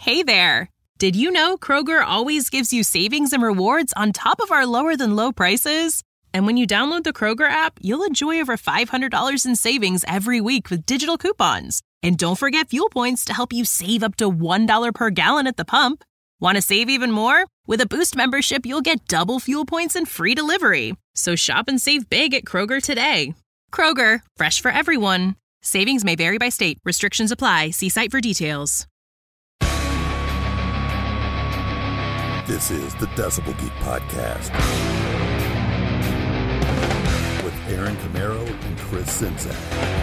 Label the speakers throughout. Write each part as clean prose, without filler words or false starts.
Speaker 1: Hey there! Did you know Kroger always gives you savings and rewards on top of our lower-than-low prices? And when you download the Kroger app, you'll enjoy over $500 in savings every week with digital coupons. And don't forget fuel points to help you save up to $1 per gallon at the pump. Want to save even more? With a Boost membership, you'll get double fuel points and free delivery. So shop and save big at Kroger today. Kroger, fresh for everyone. Savings may vary by state. Restrictions apply. See site for details.
Speaker 2: This is the Decibel Geek Podcast with Aaron Camaro and Chris Czynszak.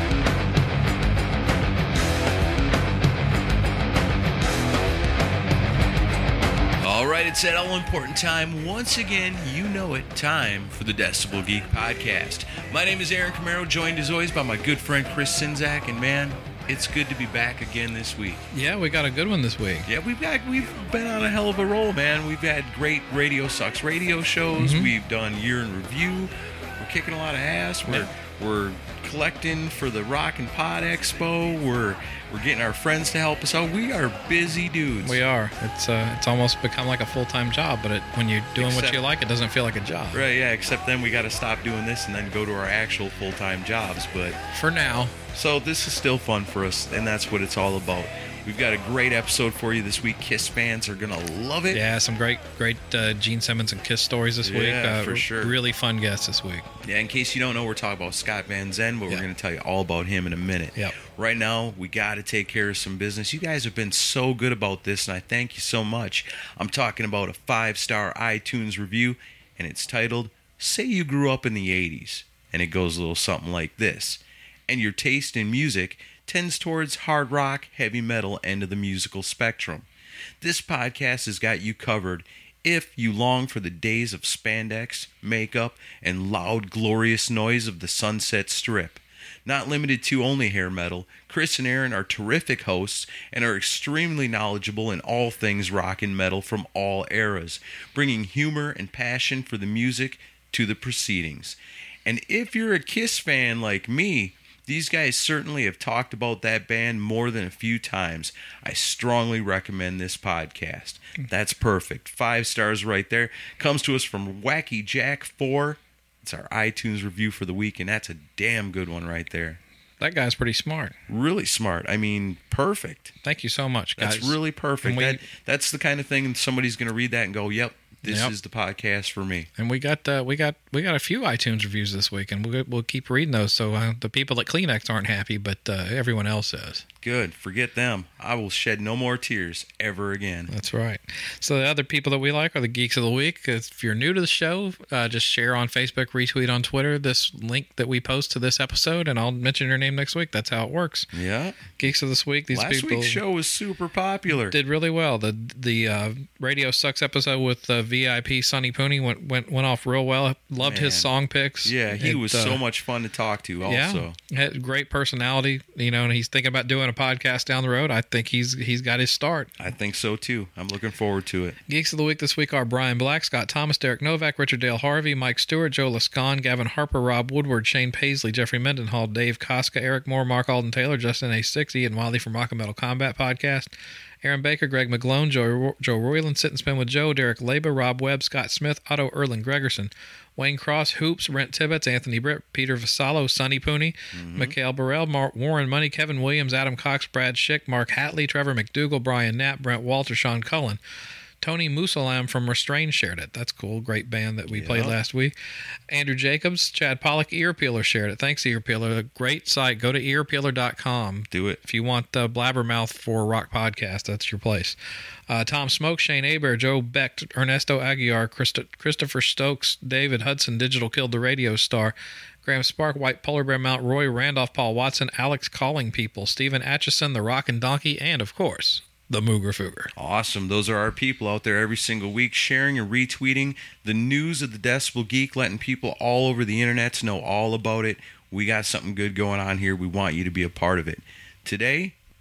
Speaker 3: All right, it's that all-important time. Once again, you know it, time for the Decibel Geek Podcast. My name is Aaron Camaro, joined as always by my good friend Chris Czynszak, and man, it's good to be back again this week.
Speaker 4: Yeah, we got a good one this week.
Speaker 3: Yeah, we've been on a hell of a roll, man. We've had great Radio Sucks radio shows.
Speaker 4: Mm-hmm.
Speaker 3: We've done Year in Review. We're kicking a lot of ass. We're collecting for the Rock and Pod Expo. We're getting our friends to help us out. We are busy dudes.
Speaker 4: We are. It's almost become like a full-time job, but when you're doing what you like, it doesn't feel like a job.
Speaker 3: Right, yeah, except then we got to stop doing this and then go to our actual full-time jobs. But
Speaker 4: for now.
Speaker 3: So this is still fun for us, and that's what it's all about. We've got a great episode for you this week. Kiss fans are going to love it.
Speaker 4: Yeah, some great Gene Simmons and Kiss stories this week.
Speaker 3: Yeah, for sure.
Speaker 4: Really fun guests this week.
Speaker 3: Yeah, in case you don't know, we're talking about Scott Van Zen, but we're going to tell you all about him in a minute.
Speaker 4: Yep.
Speaker 3: Right now, we got to take care of some business. You guys have been so good about this, and I thank you so much. I'm talking about a 5-star iTunes review, and it's titled, Say You Grew Up in the 80s. And it goes a little something like this. And your taste in music tends towards hard rock, heavy metal end of the musical spectrum. This podcast has got you covered if you long for the days of spandex, makeup, and loud, glorious noise of the Sunset Strip. Not limited to only hair metal, Chris and Aaron are terrific hosts and are extremely knowledgeable in all things rock and metal from all eras, bringing humor and passion for the music to the proceedings. And if you're a Kiss fan like me, these guys certainly have talked about that band more than a few times. I strongly recommend this podcast. That's perfect. 5 stars right there. Comes to us from Wacky Jack 4. It's our iTunes review for the week, and that's a damn good one right there.
Speaker 4: That guy's pretty smart.
Speaker 3: Really smart. I mean, perfect.
Speaker 4: Thank you so much, guys.
Speaker 3: That's really perfect. That's the kind of thing somebody's going to read that and go, yep. This is the podcast for me.
Speaker 4: And we got a few iTunes reviews this week, and we'll keep reading those. So the people at Kleenex aren't happy, but everyone else is.
Speaker 3: Good. Forget them. I will shed no more tears ever again.
Speaker 4: That's right. So the other people that we like are the Geeks of the Week. If you're new to the show, just share on Facebook, retweet on Twitter this link that we post to this episode, and I'll mention your name next week. That's how it works.
Speaker 3: Yeah.
Speaker 4: Geeks of this week.
Speaker 3: Last week's show was super popular.
Speaker 4: Did really well. The Radio Sucks episode with VIP Sonny Pooney went off real well. Loved his song picks.
Speaker 3: Yeah, he was so much fun to talk to also.
Speaker 4: Yeah, had great personality, and he's thinking about doing a podcast down the road. I think he's got his start.
Speaker 3: I think so too. I'm looking forward to it.
Speaker 4: Geeks of the Week this week are Brian Black, Scott Thomas, Derek Novak, Richard Dale Harvey, Mike Stewart, Joe Lascon, Gavin Harper, Rob Woodward, Shane Paisley, Jeffrey Mendenhall, Dave Koska, Eric Moore, Mark Alden Taylor, Justin A. Ian Wiley from Rock and Metal Combat Podcast, Aaron Baker, Greg McGlone, Joe Royland, Sit and Spin with Joe, Derek Leba, Rob Webb, Scott Smith, Otto Erling Gregerson, Wayne Cross, Hoops, Brent Tibbetts, Anthony Britt, Peter Vassallo, Sonny Pooney, Mikhail Burrell, Warren Money, Kevin Williams, Adam Cox, Brad Schick, Mark Hatley, Trevor McDougall, Brian Knapp, Brent Walter, Sean Cullen. Tony Musalam from Restrained shared it. That's cool. Great band that we played last week. Andrew Jacobs, Chad Pollock, Earpeeler shared it. Thanks, Earpeeler. A great site. Go to earpeeler.com.
Speaker 3: Do it.
Speaker 4: If you want Blabbermouth for rock podcast, that's your place. Tom Smoke, Shane Aber, Joe Beck, Ernesto Aguiar, Christopher Stokes, David Hudson, Digital Killed the Radio Star, Graham Spark, White Polar Bear, Mount Roy, Randolph, Paul Watson, Alex Calling People, Stephen Atchison, The Rockin' Donkey, and, of course, the Mooger Fooger.
Speaker 3: Awesome. Those are our people out there every single week sharing and retweeting the news of the Decibel Geek, letting people all over the internet know all about it. We got something good going on here. We want you to be a part of it. Today,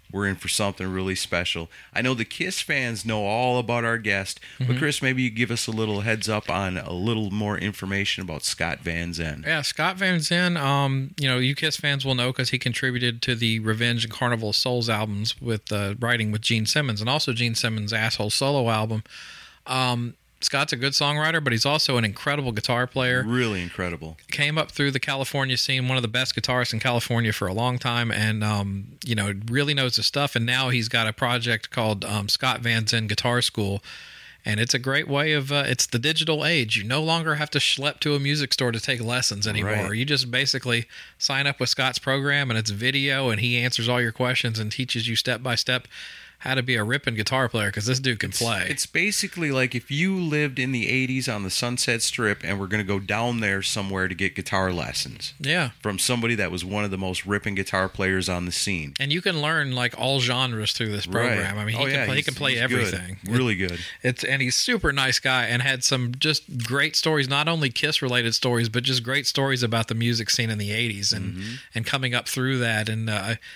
Speaker 3: we're in for something really special. I know the KISS fans know all about our guest, but Chris, maybe you give us a little heads up on a little more information about Scott Van Zen.
Speaker 4: Yeah, Scott Van Zen, you KISS fans will know because he contributed to the Revenge and Carnival of Souls albums with writing with Gene Simmons, and also Gene Simmons' Asshole solo album. Scott's a good songwriter, but he's also an incredible guitar player.
Speaker 3: Really incredible.
Speaker 4: Came up through the California scene, one of the best guitarists in California for a long time, and really knows his stuff. And now he's got a project called Scott Van Zen Guitar School, and it's a great way of it's the digital age. You no longer have to schlep to a music store to take lessons anymore.
Speaker 3: Right.
Speaker 4: You just basically sign up with Scott's program, and it's video, and he answers all your questions and teaches you step by step how to be a ripping guitar player, because this dude can play.
Speaker 3: It's basically like if you lived in the 80s on the Sunset Strip and we're going to go down there somewhere to get guitar lessons.
Speaker 4: Yeah.
Speaker 3: From somebody that was one of the most ripping guitar players on the scene.
Speaker 4: And you can learn like all genres through this program.
Speaker 3: Right.
Speaker 4: I mean, he can play
Speaker 3: he's
Speaker 4: everything.
Speaker 3: Good. Really good.
Speaker 4: And he's super nice guy and had some just great stories, not only KISS related stories, but just great stories about the music scene in the 80s and coming up through that. And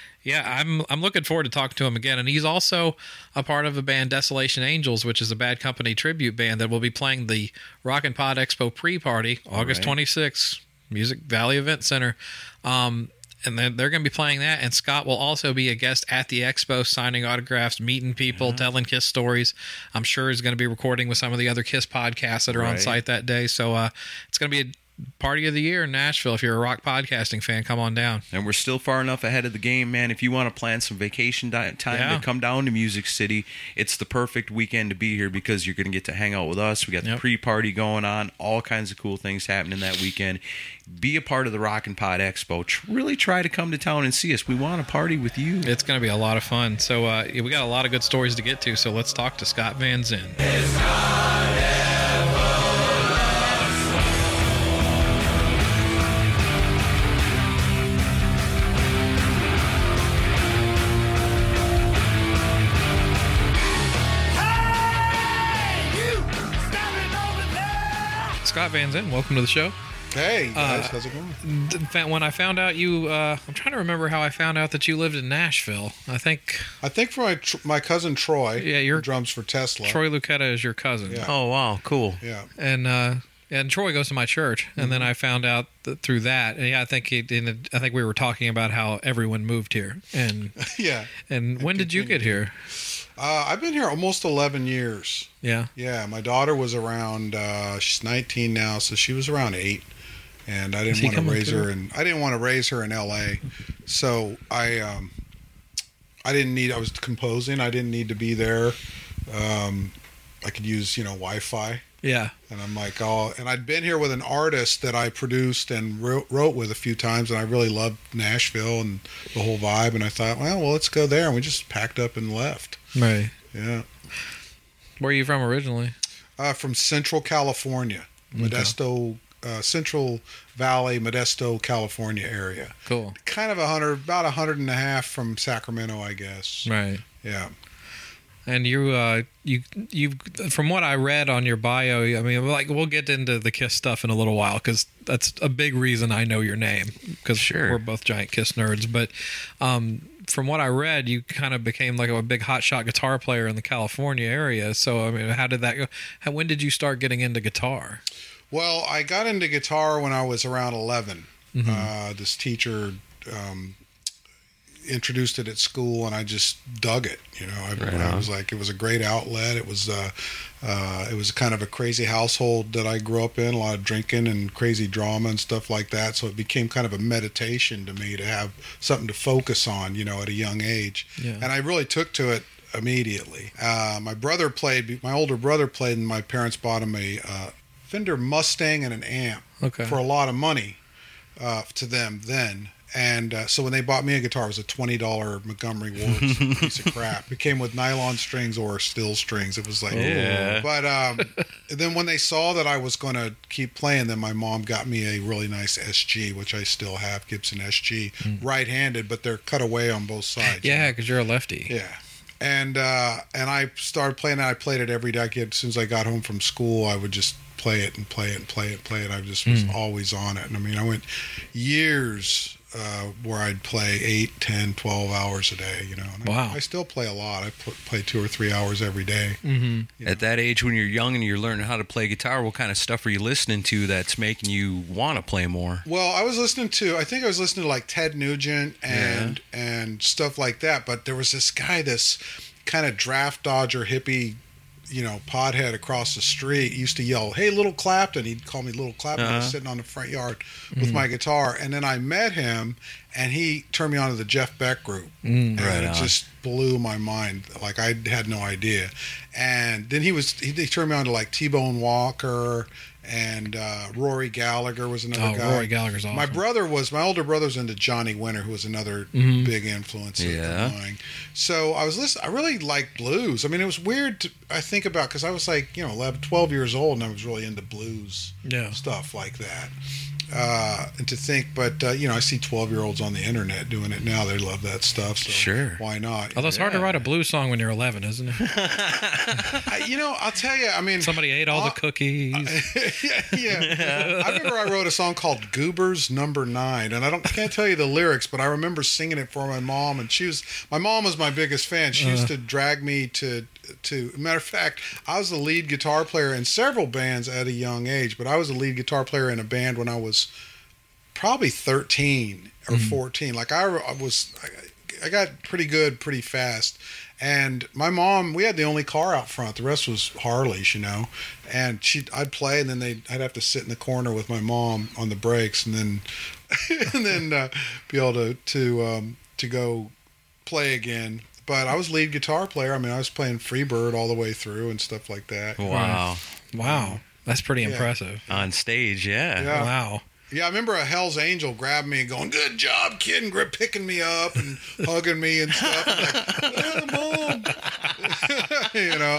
Speaker 4: I'm looking forward to talking to him again. And he's also a part of a band, Desolation Angels, which is a Bad Company tribute band that will be playing the Rock and Pod Expo pre-party August 26th, Music Valley Event Center. And then they're going to be playing that. And Scott will also be a guest at the expo, signing autographs, meeting people, telling KISS stories. I'm sure he's going to be recording with some of the other KISS podcasts that are on site that day. So it's going to be a party of the year in Nashville. If you're a rock podcasting fan, come on down.
Speaker 3: And we're still far enough ahead of the game, man. If you want to plan some vacation time to come down to Music City, it's the perfect weekend to be here because you're going to get to hang out with us. We got the pre-party going on, all kinds of cool things happening that weekend. Be a part of the Rock and Pod Expo. Really try to come to town and see us. We want to party with you.
Speaker 4: It's going to be a lot of fun. So we got a lot of good stories to get to, so let's talk to Scott Van Zen. Scott Van Zen, welcome to the show.
Speaker 5: Hey, guys, how's it going?
Speaker 4: When I found out you, I'm trying to remember how I found out that you lived in Nashville. I think
Speaker 5: for my cousin Troy.
Speaker 4: Yeah,
Speaker 5: who drums for Tesla.
Speaker 4: Troy Lucetta is your cousin.
Speaker 5: Yeah.
Speaker 3: Oh, wow, cool.
Speaker 5: Yeah,
Speaker 4: and Troy goes to my church, and then I found out through that. And I think we were talking about how everyone moved here. And
Speaker 5: yeah.
Speaker 4: And when did you get here?
Speaker 5: I've been here almost 11 years.
Speaker 4: Yeah.
Speaker 5: Yeah, my daughter was around. She's 19 now, so she was around 8, and I didn't want to raise her. And I didn't want to raise her in L.A. So I didn't need. I was composing. I didn't need to be there. I could use Wi-Fi.
Speaker 4: Yeah.
Speaker 5: And I'm like, and I'd been here with an artist that I produced and wrote with a few times, and I really loved Nashville and the whole vibe. And I thought, well, let's go there. And we just packed up and left.
Speaker 4: Right.
Speaker 5: Yeah.
Speaker 4: Where are you from originally?
Speaker 5: From Central California, Modesto, Central Valley, Modesto, California area.
Speaker 4: Cool.
Speaker 5: Kind of about 150 from Sacramento, I guess.
Speaker 4: Right.
Speaker 5: Yeah.
Speaker 4: And you from what I read on your bio, I mean, like, we'll get into the KISS stuff in a little while because that's a big reason I know your name, because we're both giant KISS nerds. But from what I read, you kind of became like a big hotshot guitar player in the California area. So, I mean, how did that go? When did you start getting into guitar?
Speaker 5: Well, I got into guitar when I was around 11. This teacher introduced it at school, and I just dug it. I was like, it was a great outlet. It was kind of a crazy household that I grew up in, a lot of drinking and crazy drama and stuff like that. So it became kind of a meditation to me to have something to focus on, at a young age. Yeah. And I really took to it immediately. My older brother played, and my parents bought him a Fender Mustang and an amp for a lot of money to them then. And so when they bought me a guitar, it was a $20 Montgomery Ward piece of crap. It came with nylon strings or steel strings. It was like, But then when they saw that I was going to keep playing, then my mom got me a really nice SG, which I still have, Gibson SG, right-handed, but they're cut away on both sides.
Speaker 4: Yeah, because you're a lefty.
Speaker 5: Yeah. And I started playing it. I played it every day. As soon as I got home from school, I would just play it and play it and play it and play it. I just was always on it. And I mean, I went years where I'd play 8, 10, 12 hours a day, you know. And
Speaker 4: Wow.
Speaker 5: I still play a lot. I play 2 or 3 hours every day.
Speaker 4: Mm-hmm.
Speaker 3: At that age, when you're young and you're learning how to play guitar, what kind of stuff are you listening to that's making you want to play more?
Speaker 5: Well, I was listening to like Ted Nugent and stuff like that. But there was this guy, this kind of draft dodger hippie, you know, pothead across the street, used to yell, "Hey, Little Clapton." He'd call me Little Clapton. I was sitting on the front yard with my guitar. And then I met him, and he turned me on to the Jeff Beck group. And it just blew my mind. Like, I had no idea. And then he turned me on to like T-Bone Walker, and Rory Gallagher was another guy.
Speaker 4: Rory Gallagher's awesome.
Speaker 5: My older brother's into Johnny Winter, who was another big influence of mine. So I really liked blues. I mean, it was weird I think about, because I was like, you know, 11, 12 years old, and I was really into blues stuff like that. And to think, but you know, I see 12-year-olds on the internet doing it now. They love that stuff. So
Speaker 3: sure,
Speaker 5: why not?
Speaker 4: Although it's hard to write a blues song when you're 11, isn't it?
Speaker 5: You know, I'll tell you. I mean,
Speaker 4: somebody ate all the cookies.
Speaker 5: Yeah. I remember I wrote a song called Goobers Number 9, and I can't tell you the lyrics, but I remember singing it for my mom, and my mom was my biggest fan. She used to drag me to matter of fact, I was the lead guitar player in several bands at a young age, but I was the lead guitar player in a band when I was probably 13 or 14. Like I got pretty good pretty fast. And my mom, we had the only car out front. The rest was Harleys, you know. And I'd play, and then I'd have to sit in the corner with my mom on the breaks, and then be able to go play again. But I was lead guitar player. I mean, I was playing Freebird all the way through and stuff like that.
Speaker 3: Wow.
Speaker 4: Wow. That's pretty impressive.
Speaker 3: On stage, yeah.
Speaker 4: Wow.
Speaker 5: Yeah, I remember a Hell's Angel grabbed me and going, "Good job, kid," and picking me up and hugging me and stuff. I'm like, Mom. You know?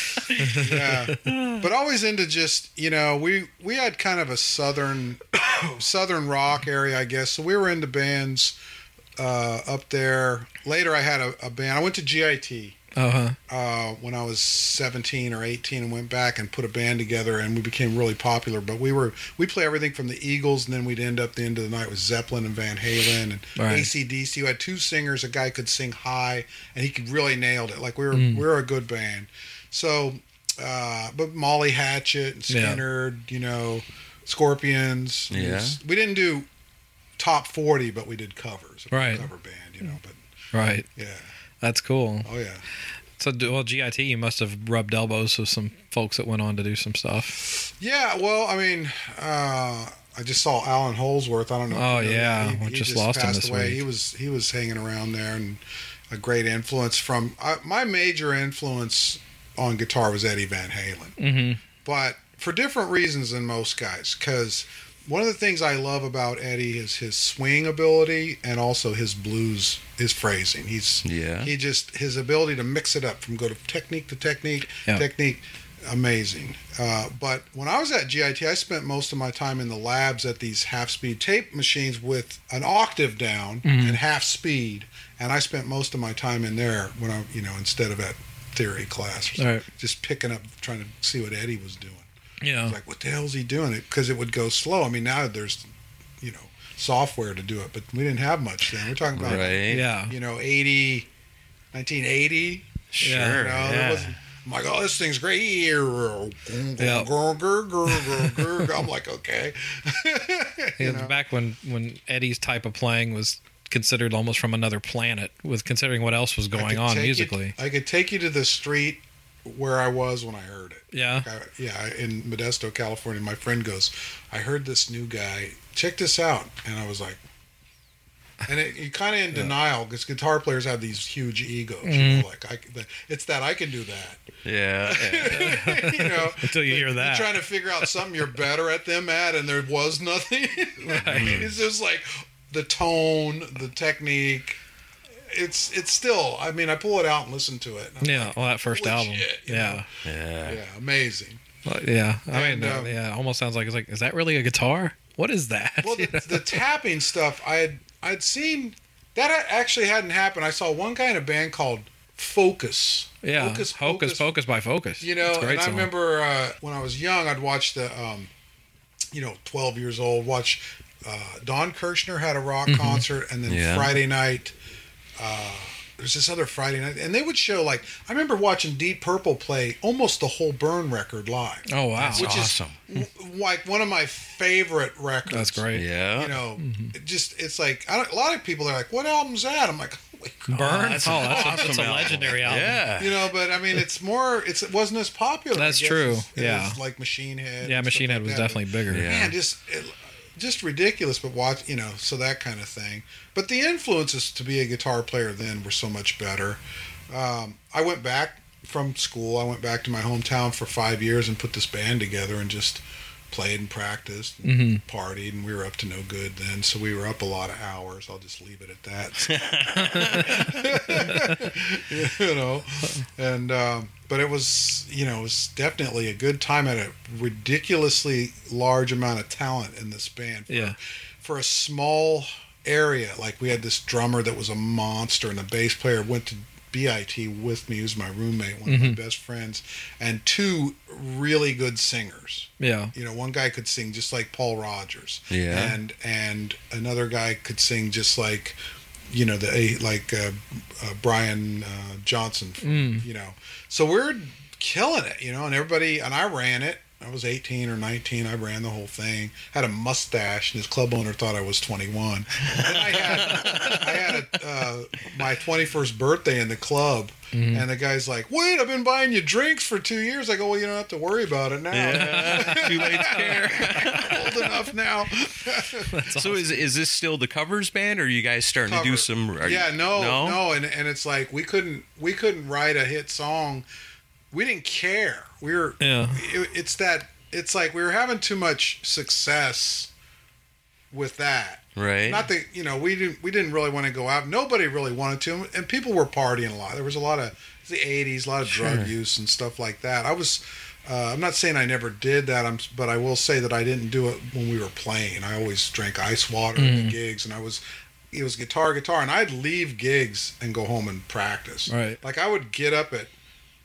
Speaker 5: Yeah. But always into just, you know, we had kind of a southern rock area, I guess. So we were into bands up there. Later I had a band. I went to GIT when I was 17 or 18 and went back and put a band together, and we became really popular. But we play everything from the Eagles, and then we'd end up the end of the night with Zeppelin and Van Halen and AC/DC. We had 2 singers. A guy could sing high, and he could really nailed it. Like we were a good band. So, but Molly Hatchet and Skinner, you know, Scorpions.
Speaker 3: Yeah.
Speaker 5: We didn't do top 40, but we did covers.
Speaker 4: Right.
Speaker 5: Cover band, you know. But
Speaker 4: right.
Speaker 5: Yeah.
Speaker 4: That's cool.
Speaker 5: Oh yeah.
Speaker 4: So, well, GIT, you must have rubbed elbows with some folks that went on to do some stuff.
Speaker 5: Yeah. Well, I mean, I just saw Alan Holsworth. I don't know.
Speaker 4: Oh yeah,
Speaker 5: he
Speaker 4: just lost him this
Speaker 5: away.
Speaker 4: week.
Speaker 5: He was hanging around there, and a great influence from my major influence on guitar was Eddie Van Halen. Mm-hmm. But for different reasons than most guys, because one of the things I love about Eddie is his swing ability and also his blues, his phrasing. His ability to mix it up from go to technique to technique, amazing. But when I was at GIT, I spent most of my time in the labs at these half-speed tape machines with an octave down and half speed, and I spent most of my time in there when I, you know, instead of at theory class, just picking up, trying to see what Eddie was doing.
Speaker 4: Yeah.
Speaker 5: I was like, what the hell is he doing? Because it would go slow. I mean, now there's, you know, software to do it, but we didn't have much then. We're talking about, you know, 1980.
Speaker 4: Sure.
Speaker 5: You know, there wasn't, I'm like, oh, this thing's great. I'm like, okay.
Speaker 4: You know? Back when Eddie's type of playing was considered almost from another planet, with considering what else was going on musically.
Speaker 5: I could take you to the street where I was when I heard it.
Speaker 4: Yeah.
Speaker 5: In Modesto, California. My friend goes, I heard this new guy. Check this out. And I was like, and you're kind of in denial, because guitar players have these huge egos. You know, like it's that I can do that.
Speaker 3: Yeah.
Speaker 5: You know,
Speaker 4: until you hear that,
Speaker 5: you're trying to figure out something you're better at them at, and there was nothing. It's just like the tone, the technique. It's still, I mean, I pull it out and listen to it.
Speaker 4: Like, well, that first album.
Speaker 5: Shit,
Speaker 4: yeah,
Speaker 5: amazing.
Speaker 4: Yeah, I mean, it almost sounds like, is that really a guitar? What is that?
Speaker 5: Well, the tapping stuff, I'd seen, that actually hadn't happened. I saw one guy in a band called Focus.
Speaker 4: Yeah, Hocus Pocus by Focus.
Speaker 5: You know, and I remember when I was young, I'd watch the, 12 years old, watch Don Kirshner had a rock concert, and then Friday night, there's this other Friday night, and they would show, like, I remember watching Deep Purple play almost the whole Burn record live.
Speaker 4: Oh, wow.
Speaker 3: That's awesome.
Speaker 5: Like one of my favorite records.
Speaker 4: That's great.
Speaker 3: Yeah.
Speaker 5: You know, it's like, a lot of people are like, what album's that? I'm like, holy God.
Speaker 4: Burn?
Speaker 6: That's a legendary album.
Speaker 3: Yeah.
Speaker 5: You know, but I mean, it wasn't as popular.
Speaker 4: That's
Speaker 5: I guess,
Speaker 4: true.
Speaker 5: as like Machine Head.
Speaker 4: Yeah,
Speaker 5: and
Speaker 4: Machine
Speaker 5: stuff
Speaker 4: Head
Speaker 5: like
Speaker 4: was
Speaker 5: that.
Speaker 4: definitely bigger.
Speaker 3: Yeah.
Speaker 5: Man, just ridiculous, but watch, you know, so that kind of thing. But the influences to be a guitar player then were so much better. I went back from school. I went back to my hometown for 5 years and put this band together and just played and practiced and partied, and we were up to no good then, so we were up a lot of hours. I'll just leave it at that. You know, and but it was, you know, it was definitely a good time. At a ridiculously large amount of talent in this band for a small area. Like, we had this drummer that was a monster, and the bass player went to BIT with me, who's my roommate, one of my best friends, and 2 really good singers.
Speaker 4: Yeah.
Speaker 5: You know, one guy could sing just like Paul Rogers.
Speaker 3: Yeah.
Speaker 5: And another guy could sing just like, you know, Brian Johnson, you know. So we're killing it, you know, and everybody, and I ran it. I was 18 or 19. I ran the whole thing. Had a mustache, and his club owner thought I was 21. Then I had my 21st birthday in the club, and the guy's like, "Wait, I've been buying you drinks for 2 years." I go, "Well, you don't have to worry about it now.
Speaker 3: Too late to care.
Speaker 5: I'm old enough now."
Speaker 3: So is this still the covers band, or are you guys starting to do some?
Speaker 5: No, and it's like we couldn't write a hit song. We didn't care. It's like we were having too much success with that.
Speaker 3: Right.
Speaker 5: Not that, you know, we didn't really want to go out. Nobody really wanted to, and people were partying a lot. There was a lot of the 80s, a lot of drug use and stuff like that. I'm not saying I never did that, but I will say that I didn't do it when we were playing. I always drank ice water at the gigs, and it was guitar, and I'd leave gigs and go home and practice.
Speaker 4: Right.
Speaker 5: Like, I would get up at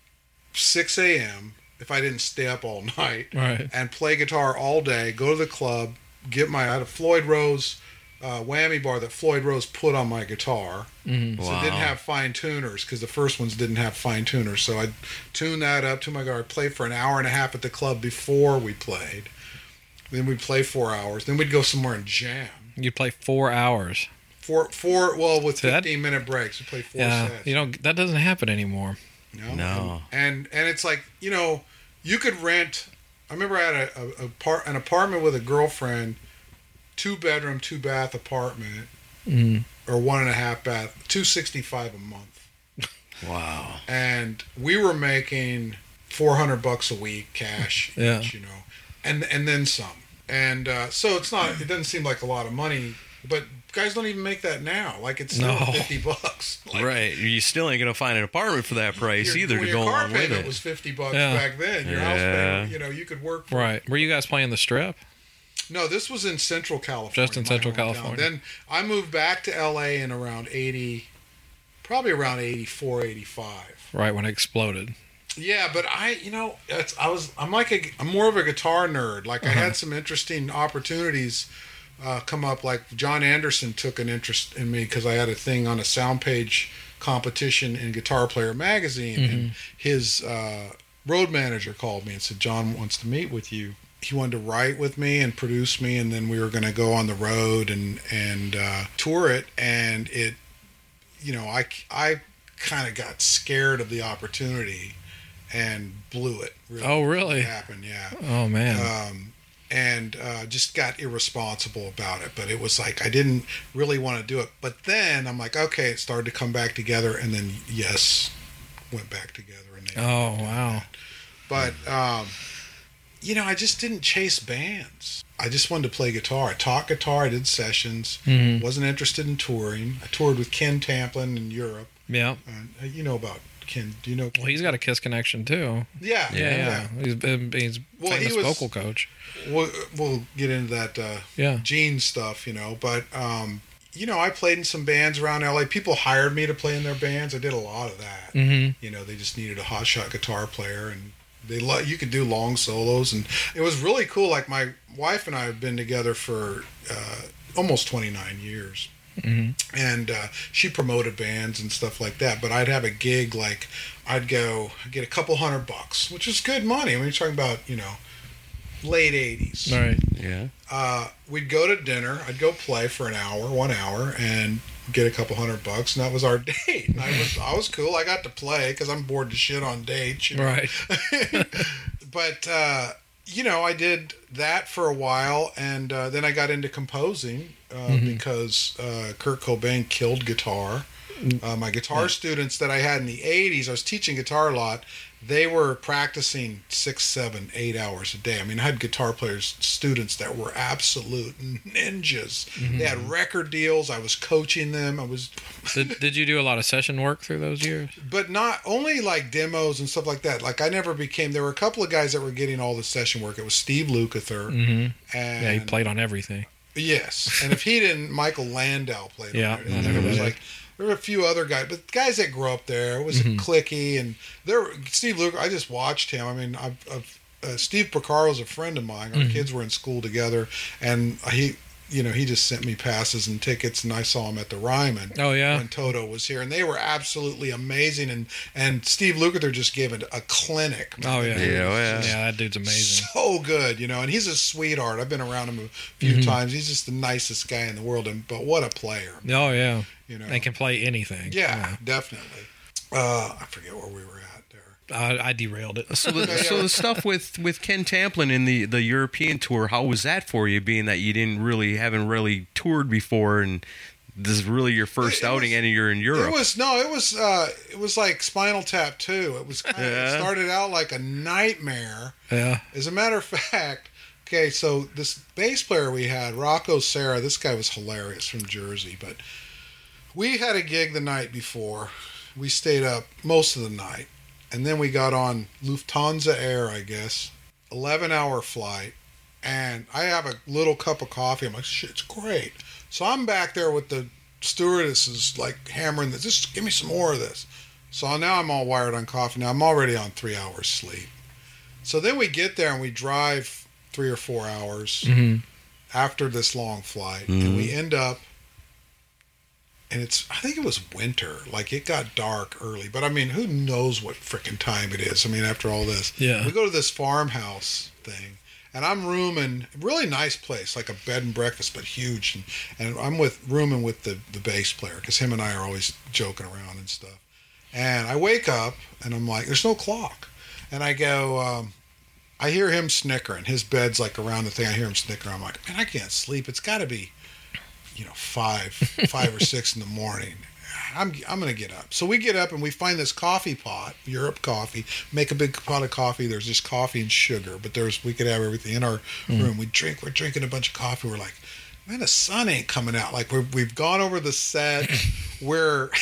Speaker 5: 6 a.m. if I didn't stay up all night, and play guitar all day, go to the club, I had a Floyd Rose whammy bar that Floyd Rose put on my guitar. So it didn't have fine tuners, because the first ones didn't have fine tuners. So I'd tune that up to my guitar, play for an hour and a half at the club before we played. Then we'd play 4 hours. Then we'd go somewhere and jam.
Speaker 4: You play 4 hours.
Speaker 5: With 15-minute breaks. We play 4 sets.
Speaker 4: You know, that doesn't happen anymore.
Speaker 3: No.
Speaker 5: And it's like, you know, you could rent. I remember I had an apartment with a girlfriend, 2-bedroom, 2-bath apartment, or 1.5 bath, $265 a month.
Speaker 3: Wow.
Speaker 5: And we were making $400 a week cash each, you know, and then some. And so it doesn't seem like a lot of money, but guys don't even make that now. Like, it's still $50. Like,
Speaker 3: right. You still ain't gonna find an apartment for that price either to go along with it.
Speaker 5: Was $50 back then. Your house payment, you know, you could work for.
Speaker 4: Right. Were you guys playing the Strip?
Speaker 5: No, this was in Central California.
Speaker 4: Just in Central California.
Speaker 5: Then I moved back to LA in around 84, 85.
Speaker 4: Right, when it exploded.
Speaker 5: Yeah, but I'm more of a guitar nerd. Like, I had some interesting opportunities come up. Like, John Anderson took an interest in me because I had a thing on a SoundPage competition in Guitar Player magazine, and his road manager called me and said, "John wants to meet with you." He wanted to write with me and produce me, and then we were going to go on the road and tour it. And it, you know, I kind of got scared of the opportunity and blew it. Really.
Speaker 4: Oh, really?
Speaker 5: It happened, yeah.
Speaker 4: Oh, man.
Speaker 5: And just got irresponsible about it. But it was like, I didn't really want to do it. But then I'm like, okay, it started to come back together, and then went back together. And
Speaker 4: wow.
Speaker 5: But you know, I just didn't chase bands. I just wanted to play guitar. I taught guitar. I did sessions. Wasn't interested in touring. I toured with Ken Tamplin in Europe.
Speaker 4: Yeah.
Speaker 5: You know about Ken. Do you know Ken?
Speaker 4: Well, he's got a KISS connection, too.
Speaker 5: Yeah.
Speaker 4: He's famous vocal coach.
Speaker 5: We'll get into that Gene stuff, you know. But, you know, I played in some bands around L.A. People hired me to play in their bands. I did a lot of that. You know, they just needed a hotshot guitar player, and You could do long solos, and it was really cool. Like my wife and I have been together for almost 29 years.
Speaker 4: Mm-hmm.
Speaker 5: And she promoted bands and stuff like that. But I'd have a gig, like I'd go get a couple $100, which is good money. I mean, you're talking about, late 80s.
Speaker 4: All right.
Speaker 3: Yeah.
Speaker 5: We'd go to dinner. I'd go play for 1 hour, and get a couple $100, and that was our date. And I was cool. I got to play because I'm bored to shit on dates.
Speaker 4: Right.
Speaker 5: But I did that for a while, and then I got into composing because Kurt Cobain killed guitar. My guitar students that I had in the 80s, I was teaching guitar a lot. They were practicing 6, 7, 8 hours a day. I mean, I had guitar players, students that were absolute ninjas. They had record deals. I was coaching them.
Speaker 4: Did you do a lot of session work through those years?
Speaker 5: But not only like demos and stuff like that. Like I never became. There were a couple of guys that were getting all the session work. It was Steve Lukather. And
Speaker 4: Yeah, he played on everything.
Speaker 5: Yes, and if he didn't, Michael Landau played on it.
Speaker 4: I
Speaker 5: And
Speaker 4: know
Speaker 5: it was
Speaker 4: that.
Speaker 5: like there were a few other guys, but guys that grew up there. It was clicky, and Steve Lukather. I just watched him. I mean, Steve Porcaro is a friend of mine. Our kids were in school together, and he just sent me passes and tickets, and I saw him at the Ryman.
Speaker 4: Oh, yeah?
Speaker 5: When Toto was here, and they were absolutely amazing. And Steve Lukather just gave it a clinic.
Speaker 4: Oh, yeah.
Speaker 3: Yeah.
Speaker 4: Yeah, that dude's amazing.
Speaker 5: So good, and he's a sweetheart. I've been around him a few times. He's just the nicest guy in the world, but what a player.
Speaker 4: Oh, yeah.
Speaker 5: And
Speaker 4: They can play anything.
Speaker 5: Yeah, definitely. I forget where we were at there.
Speaker 4: I derailed it.
Speaker 3: So the stuff with Ken Tamplin in the European tour, how was that for you, being that you haven't really toured before, and this is really your first outing and you're in Europe?
Speaker 5: It was like Spinal Tap 2. It was it started out like a nightmare.
Speaker 4: Yeah.
Speaker 5: As a matter of fact, okay, so this bass player we had, Rocco Serra, this guy was hilarious from Jersey, but we had a gig the night before. We stayed up most of the night. And then we got on Lufthansa Air, I guess, 11-hour flight. And I have a little cup of coffee. I'm like, shit, it's great. So I'm back there with the stewardesses, like hammering this. Just give me some more of this. So now I'm all wired on coffee. Now I'm already on 3 hours sleep. So then we get there and we drive 3 or 4 hours after this long flight. And we end up, and I think it was winter. Like, it got dark early. But, I mean, who knows what frickin' time it is? I mean, after all this.
Speaker 4: Yeah.
Speaker 5: We go to this farmhouse thing. And I'm rooming, really nice place, like a bed and breakfast, but huge. And I'm rooming with the bass player, because him and I are always joking around and stuff. And I wake up, and I'm like, there's no clock. And I go, I hear him snickering. His bed's like around the thing. I hear him snickering. I'm like, man, I can't sleep. It's got to be 5 or 6 in the morning. I'm going to get up. So we get up and we find this coffee pot, Europe coffee, make a big pot of coffee. There's just coffee and sugar, but we could have everything in our room. We're drinking a bunch of coffee. We're like, man, the sun ain't coming out. Like we've gone over the set. We're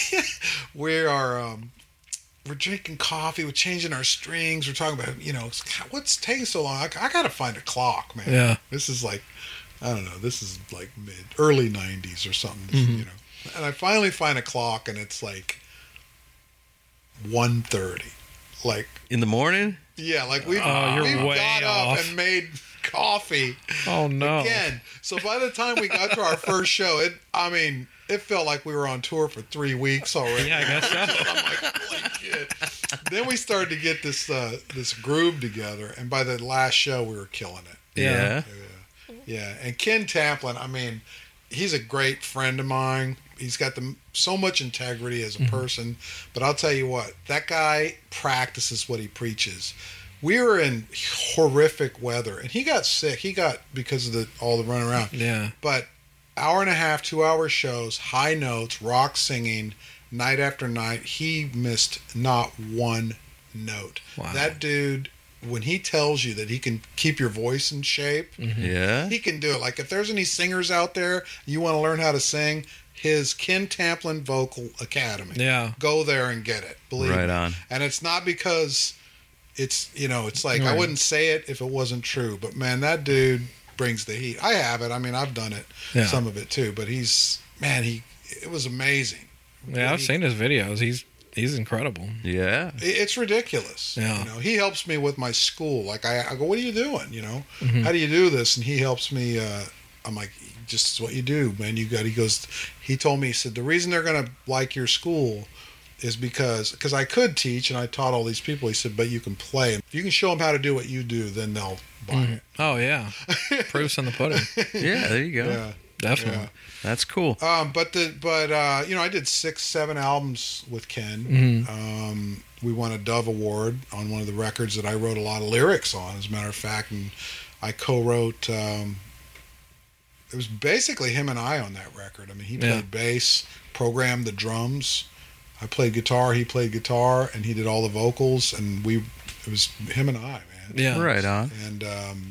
Speaker 5: drinking coffee. We're changing our strings. We're talking about, what's taking so long? I got to find a clock, man.
Speaker 4: Yeah.
Speaker 5: This is like, I don't know. This is like early 90s or something, And I finally find a clock, and it's like 1:30. Like,
Speaker 3: In the morning?
Speaker 5: yeah, like we've
Speaker 4: you're way
Speaker 5: got
Speaker 4: off.
Speaker 5: up and made coffee
Speaker 4: Oh, no.
Speaker 5: again. So by the time we got to our first show, it felt like we were on tour for 3 weeks already.
Speaker 4: Yeah, I guess so.
Speaker 5: I'm like, holy shit. Then we started to get this groove together, and by the last show, we were killing it.
Speaker 4: Yeah.
Speaker 5: Yeah, and Ken Tamplin, he's a great friend of mine. He's got so much integrity as a person. But I'll tell you what, that guy practices what he preaches. We were in horrific weather, and he got sick. Because of all the run around.
Speaker 4: Yeah.
Speaker 5: But 1.5, 2 hour shows, high notes, rock singing, night after night. He missed not one note.
Speaker 4: Wow.
Speaker 5: That dude, when he tells you that he can keep your voice in shape,
Speaker 3: Yeah.
Speaker 5: he can do it. Like, if there's any singers out there, you want to learn how to sing, his Ken Tamplin Vocal Academy.
Speaker 4: Yeah.
Speaker 5: Go there and get it. Believe
Speaker 3: Right
Speaker 5: me.
Speaker 3: on.
Speaker 5: And it's not because it's like, I wouldn't say it if it wasn't true, but man, that dude brings the heat. I have it. I mean, I've done it, some of it too, but it was amazing.
Speaker 4: Yeah, I've seen his videos. He's incredible.
Speaker 3: Yeah.
Speaker 5: It's ridiculous.
Speaker 4: Yeah.
Speaker 5: You know, he helps me with my school. Like I go, what are you doing? You know, how do you do this? And he helps me. I'm like, just what you do, man. He goes, he told me, he said, the reason they're going to like your school is because I could teach and I taught all these people. He said, but you can play. If you can show them how to do what you do, then they'll buy it.
Speaker 4: Oh yeah, proof's in the pudding.
Speaker 3: Yeah, there you go.
Speaker 5: Yeah.
Speaker 4: Definitely.
Speaker 5: Yeah.
Speaker 3: That's cool.
Speaker 5: But you know, I did 6-7 albums with Ken. We won a Dove Award on one of the records that I wrote a lot of lyrics on, as a matter of fact, and I co-wrote. It was basically him and I on that record. I mean, he played bass, programmed the drums. I played guitar, he played guitar, and he did all the vocals, and it was him and I, man.
Speaker 4: Yeah.
Speaker 3: Right on.
Speaker 5: And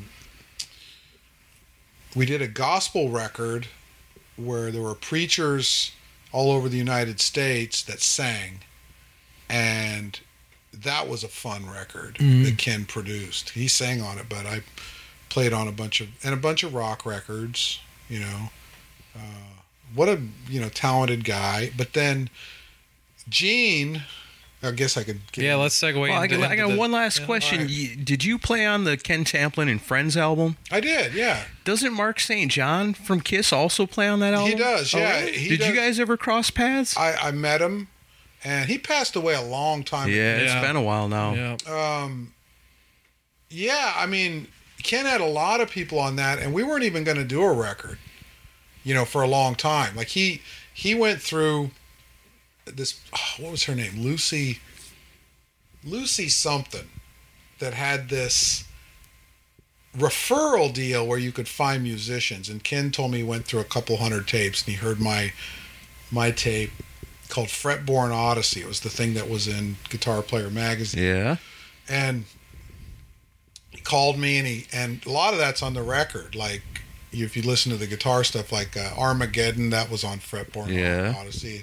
Speaker 5: we did a gospel record where there were preachers all over the United States that sang, and that was a fun record that Ken produced. He sang on it, but I played on a bunch of rock records. You know, what a talented guy. But then Gene, I guess I could.
Speaker 4: Let's segue.
Speaker 3: Well, I got one last question.
Speaker 5: Right.
Speaker 3: Did you play on the Ken Tamplin and Friends album?
Speaker 5: I did, yeah.
Speaker 3: Doesn't Mark St. John from Kiss also play on that album?
Speaker 5: He does, yeah.
Speaker 3: Really?
Speaker 5: He
Speaker 3: Did
Speaker 5: does.
Speaker 3: you guys ever cross paths?
Speaker 5: I met him, and he passed away a long time
Speaker 3: Yeah,
Speaker 5: ago.
Speaker 3: it's been a while now.
Speaker 4: Yeah.
Speaker 5: Yeah, I mean, Ken had a lot of people on that, and we weren't even going to do a record, for a long time. Like he went through this. What was her name? Lucy something, that had this referral deal where you could find musicians. And Ken told me he went through a couple hundred tapes, and he heard my tape called Fretborn Odyssey. It was the thing that was in Guitar Player magazine.
Speaker 3: Yeah.
Speaker 5: And he called me, and a lot of that's on the record. Like, if you listen to the guitar stuff, like Armageddon, that was on Fretborn Odyssey.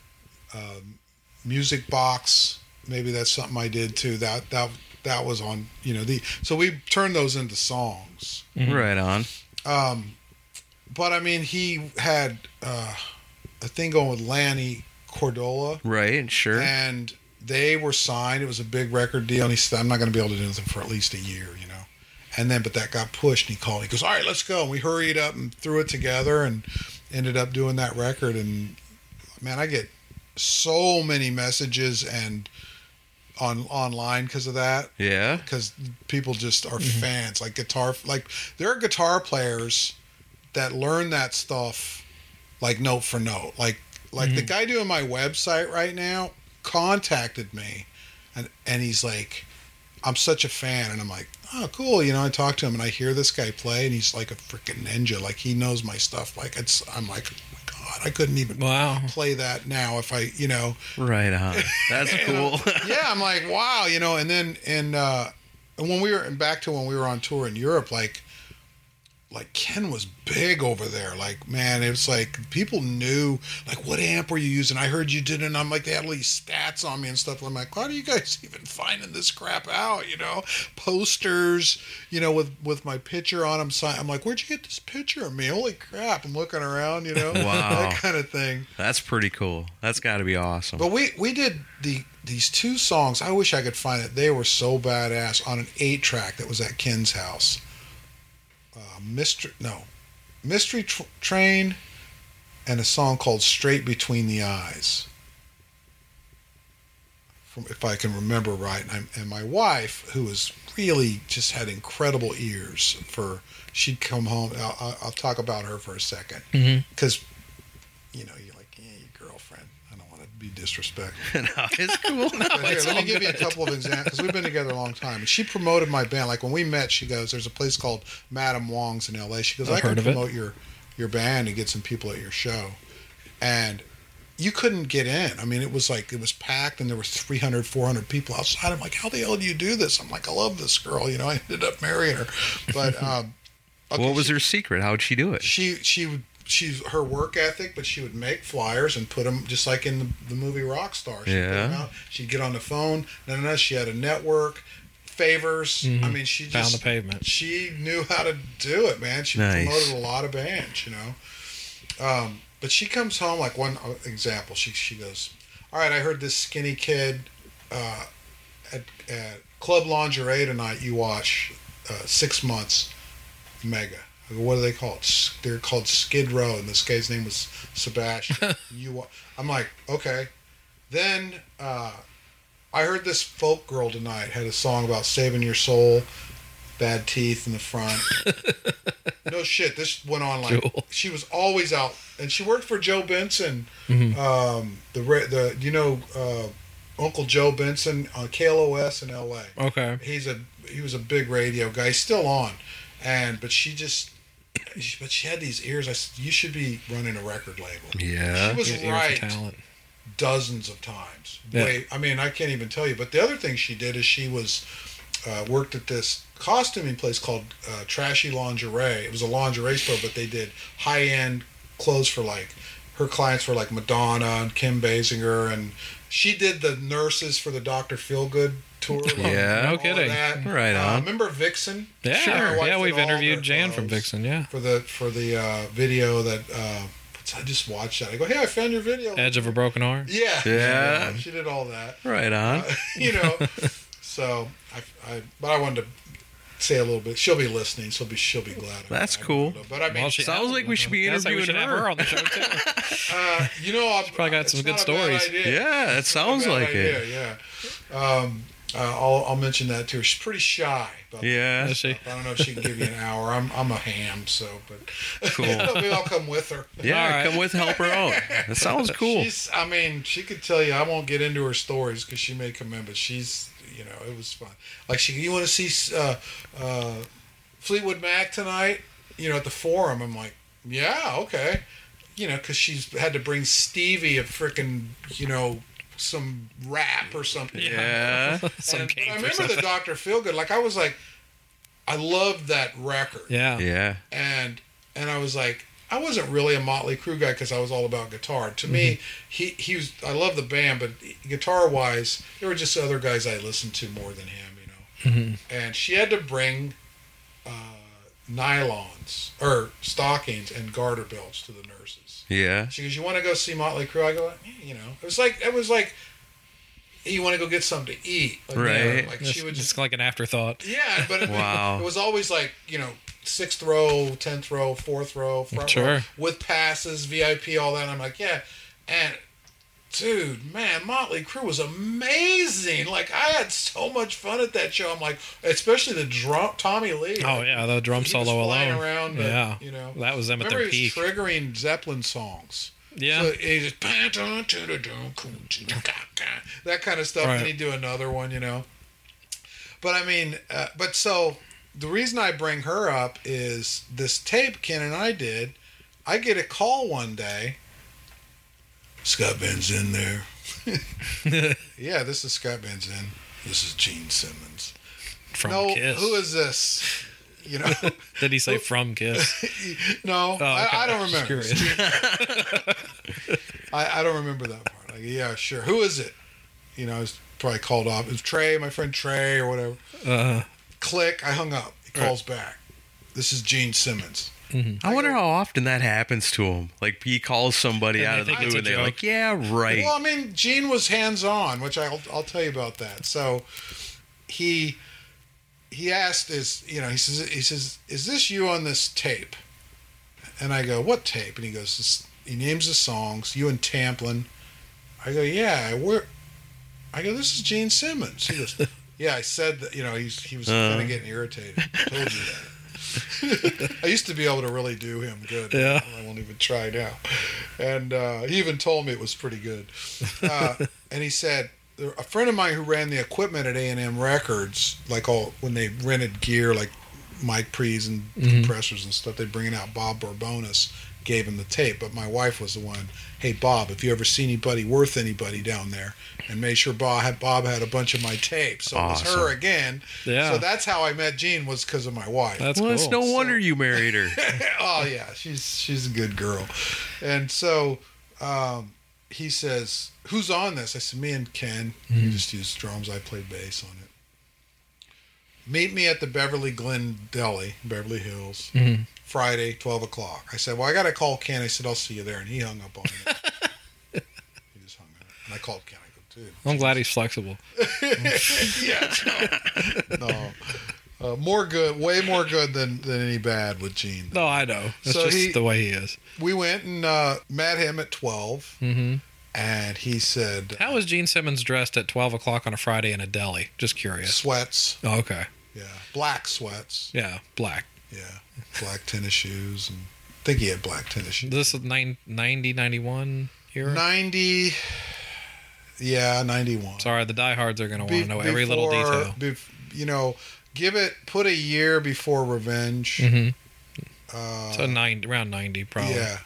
Speaker 5: Music Box, maybe that's something I did too. That was on, so we turned those into songs.
Speaker 3: Right on.
Speaker 5: But I mean, he had a thing going with Lanny Cordola.
Speaker 3: Right, sure.
Speaker 5: And they were signed. It was a big record deal. And he said, I'm not going to be able to do anything for at least a year, And then, but that got pushed, and he called me. He goes, all right, let's go. And we hurried up and threw it together and ended up doing that record. And, man, I get so many messages and online because of that.
Speaker 3: Yeah.
Speaker 5: Because people just are fans. Like there are guitar players that learn that stuff like note for note. Like the guy doing my website right now contacted me, and he's like, I'm such a fan. And I'm like, oh, cool. I talk to him, and I hear this guy play, and he's like a freaking ninja. Like, he knows my stuff. Like, I'm like, oh my God, I couldn't even play that now if I,
Speaker 3: Right on. That's cool.
Speaker 5: Yeah, I'm like, wow, and then, and when we were, back to when we were on tour in Europe, like Ken was big over there. Like, man, it was like people knew, like, what amp were you using? I heard you did it. And I'm like, they had all these stats on me and stuff. I'm like, how do you guys even finding this crap out? Posters, with my picture on them. I'm like, where'd you get this picture of me? Holy crap. I'm looking around,
Speaker 3: Wow.
Speaker 5: that kind of thing.
Speaker 3: That's pretty cool. That's got to be awesome.
Speaker 5: But we did these two songs. I wish I could find it. They were so badass on an 8-track that was at Ken's house. Mystery Train, and a song called Straight Between the Eyes, if I can remember right. And my wife, who was really just had incredible ears she'd come home. I'll talk about her for a second, because you're like, yeah, your girlfriend. I don't want to be disrespectful.
Speaker 3: No, it's cool.
Speaker 5: Let me give you a couple of examples, because we've been together a long time. And she promoted my band. Like, when we met, she goes, there's a place called Madame Wong's in L.A. She goes, I can promote your band and get some people at your show. And you couldn't get in. I mean, it was packed, and there was 300, 400 people outside. I'm like, how the hell do you do this? I'm like, I love this girl. I ended up marrying her. But
Speaker 3: what was her secret? How would she do it?
Speaker 5: She's her work ethic, but she would make flyers and put them just like in the movie Rockstar. She'd put them out. She'd get on the phone. She had a network, favors. I mean, she just
Speaker 4: found the pavement.
Speaker 5: She knew how to do it, man. She promoted a lot of bands, But she comes home, like, one example. She goes, all right, I heard this skinny kid at Club Lingerie tonight. You watch 6 Months Mega. I go, what are they called? They're called Skid Row, and this guy's name was Sebastian. I'm like, okay. Then I heard this folk girl tonight had a song about saving your soul, bad teeth in the front. No shit, this went on like
Speaker 4: Cool.
Speaker 5: She was always out, and she worked for Joe Benson. Uncle Joe Benson on KLOS in L.A.
Speaker 4: Okay.
Speaker 5: He was a big radio guy. He's still on, but she had these ears. I said, you should be running a record label.
Speaker 3: Yeah.
Speaker 5: She was
Speaker 4: Ear for
Speaker 5: right
Speaker 4: talent.
Speaker 5: dozens of times.
Speaker 4: Yeah.
Speaker 5: I mean, I can't even tell you. But the other thing she did is she was worked at this costuming place called Trashy Lingerie. It was a lingerie store, but they did high-end clothes for her clients were like Madonna and Kim Basinger, and she did the nurses for the Dr. Feelgood tour.
Speaker 3: Yeah.
Speaker 4: No
Speaker 5: all
Speaker 4: kidding.
Speaker 5: of that.
Speaker 3: Right on.
Speaker 5: Remember Vixen?
Speaker 4: Yeah,
Speaker 5: My wife
Speaker 4: yeah,
Speaker 5: did
Speaker 4: we've
Speaker 5: all
Speaker 4: interviewed
Speaker 5: their
Speaker 4: Jan from
Speaker 5: clothes
Speaker 4: Vixen, yeah.
Speaker 5: for the video that I just watched that. I go, hey, I found your video.
Speaker 4: Edge of a Broken Heart.
Speaker 5: Yeah.
Speaker 3: Yeah.
Speaker 5: She did all that.
Speaker 3: Right on.
Speaker 5: So but I wanted to say a little bit. She'll be listening. She'll be glad.
Speaker 3: That's cool.
Speaker 5: But I mean,
Speaker 4: Well,
Speaker 3: Sounds like we should be
Speaker 4: Sounds like we
Speaker 3: interviewing
Speaker 4: should have
Speaker 3: her.
Speaker 4: her on the show too.
Speaker 5: I've
Speaker 4: probably got some good stories.
Speaker 3: Yeah, that sounds like it.
Speaker 5: Yeah. I'll mention that to her. She's pretty shy. About
Speaker 3: Yeah.
Speaker 4: Is she?
Speaker 5: I don't know if she can give you an hour. I'm a ham, so but
Speaker 3: Cool.
Speaker 5: maybe I'll come with her.
Speaker 3: Yeah,
Speaker 4: All right.
Speaker 3: come with, help her out. That sounds cool.
Speaker 5: She could tell you. I won't get into her stories because she may come in, but she's, it was fun. Like you want to see Fleetwood Mac tonight? At the Forum. I'm like, yeah, okay. Because she's had to bring Stevie a frickin', some rap or something.
Speaker 3: Yeah.
Speaker 4: Some
Speaker 5: But
Speaker 4: game
Speaker 5: I
Speaker 4: or
Speaker 5: remember
Speaker 4: something.
Speaker 5: the Dr. Feelgood. I loved that record.
Speaker 4: Yeah.
Speaker 3: Yeah.
Speaker 5: And I was like, I wasn't really a Motley Crue guy because I was all about guitar. To me, he was. I love the band, but guitar wise, there were just other guys I listened to more than him. And she had to bring nylons or stockings and garter belts to the nurses.
Speaker 3: Yeah.
Speaker 5: She goes, "You want to go see Motley Crue?" I go, It was like, hey, you want to go get something to eat,
Speaker 3: Right.
Speaker 5: She would just
Speaker 4: It's like an afterthought.
Speaker 5: yeah, but
Speaker 3: Wow.
Speaker 5: it was always like, 6th row, 10th row, 4th row, front
Speaker 4: Sure.
Speaker 5: row, with passes, VIP, all that. And I'm like, yeah. And, dude, man, Motley Crue was amazing. Like, I had so much fun at that show. I'm like, especially the drum, Tommy Lee.
Speaker 4: Oh yeah, the drum
Speaker 5: He
Speaker 4: solo
Speaker 5: was flying
Speaker 4: alone.
Speaker 5: around,
Speaker 4: yeah, that was them at
Speaker 5: remember
Speaker 4: their
Speaker 5: he was
Speaker 4: peak.
Speaker 5: triggering Zeppelin songs.
Speaker 4: Yeah.
Speaker 5: So he just that kind of stuff,
Speaker 4: Right.
Speaker 5: and he'd do another one, But I mean, so the reason I bring her up is this tape Ken and I did. I get a call one day. Scott Ben's in there. Yeah, this is Scott Ben's in. This is Gene Simmons.
Speaker 4: From
Speaker 5: No,
Speaker 4: Kiss.
Speaker 5: who is this?
Speaker 4: Did he say from Kiss?
Speaker 5: No,
Speaker 4: okay.
Speaker 5: I don't
Speaker 4: Just
Speaker 5: remember. I don't remember that part. Like, yeah, sure. Who is it? It's probably called off. It was Trey, my friend Trey, or whatever. Click. I hung up. He calls back. This is Gene Simmons.
Speaker 3: I wonder how often that happens to him. Like, he calls somebody
Speaker 4: And
Speaker 3: out
Speaker 4: they
Speaker 3: of the
Speaker 4: think it's
Speaker 3: blue
Speaker 4: a
Speaker 3: and they're
Speaker 4: joke.
Speaker 3: like, yeah, right.
Speaker 5: Well, I mean, Gene was hands-on, which I'll tell you about that. So he asked, he says, is this you on this tape? And I go, what tape? And he goes, he names the songs, you and Tamplin. I go, yeah, I go, this is Gene Simmons. He goes, yeah, I said that, he was kind of getting irritated. I told you that. I used to be able to really do him good.
Speaker 4: Yeah.
Speaker 5: I won't even try now. And he even told me it was pretty good. And he said, a friend of mine who ran the equipment at A&M Records, when they rented gear like mic pre's and compressors and stuff, they'd bring it out. Bob Borbonis gave him the tape, but my wife was the one. Hey Bob, if you ever see anybody worth anybody down there, and made sure Bob had a bunch of my tapes. So
Speaker 3: Awesome.
Speaker 5: it was her again.
Speaker 4: Yeah.
Speaker 5: So that's how I met Jean, was because of my wife.
Speaker 4: That's
Speaker 3: Well,
Speaker 4: cool.
Speaker 3: it's no wonder you married her.
Speaker 5: Oh yeah, she's a good girl. And so he says, "Who's on this?" I said, "Me and Ken. He just used drums. I played bass on it. Meet me at the Beverly Glen Deli, Beverly Hills, Friday, 12 o'clock." I said, "Well, I got to call Ken." I said, "I'll see you there," and he hung up on me. He just hung up. And I called Ken. I go, dude.
Speaker 4: I'm glad he's flexible.
Speaker 5: No. Way more good than any bad with Gene.
Speaker 4: No, I know. It's
Speaker 5: So
Speaker 4: just the way he is.
Speaker 5: We went and met him at 12, and he said,
Speaker 4: How was Gene Simmons dressed at 12 o'clock on a Friday in a deli? Just curious.
Speaker 5: sweats.
Speaker 4: Oh, okay.
Speaker 5: Yeah. Black sweats.
Speaker 4: Yeah, black.
Speaker 5: Yeah. Black tennis shoes. And I think he had black tennis shoes.
Speaker 4: This is 90, 91 era?
Speaker 5: 90. Yeah, 91.
Speaker 4: Sorry, the diehards are going to want to know every little detail.
Speaker 5: Put a year before Revenge.
Speaker 4: So around 90, probably.
Speaker 5: Yeah.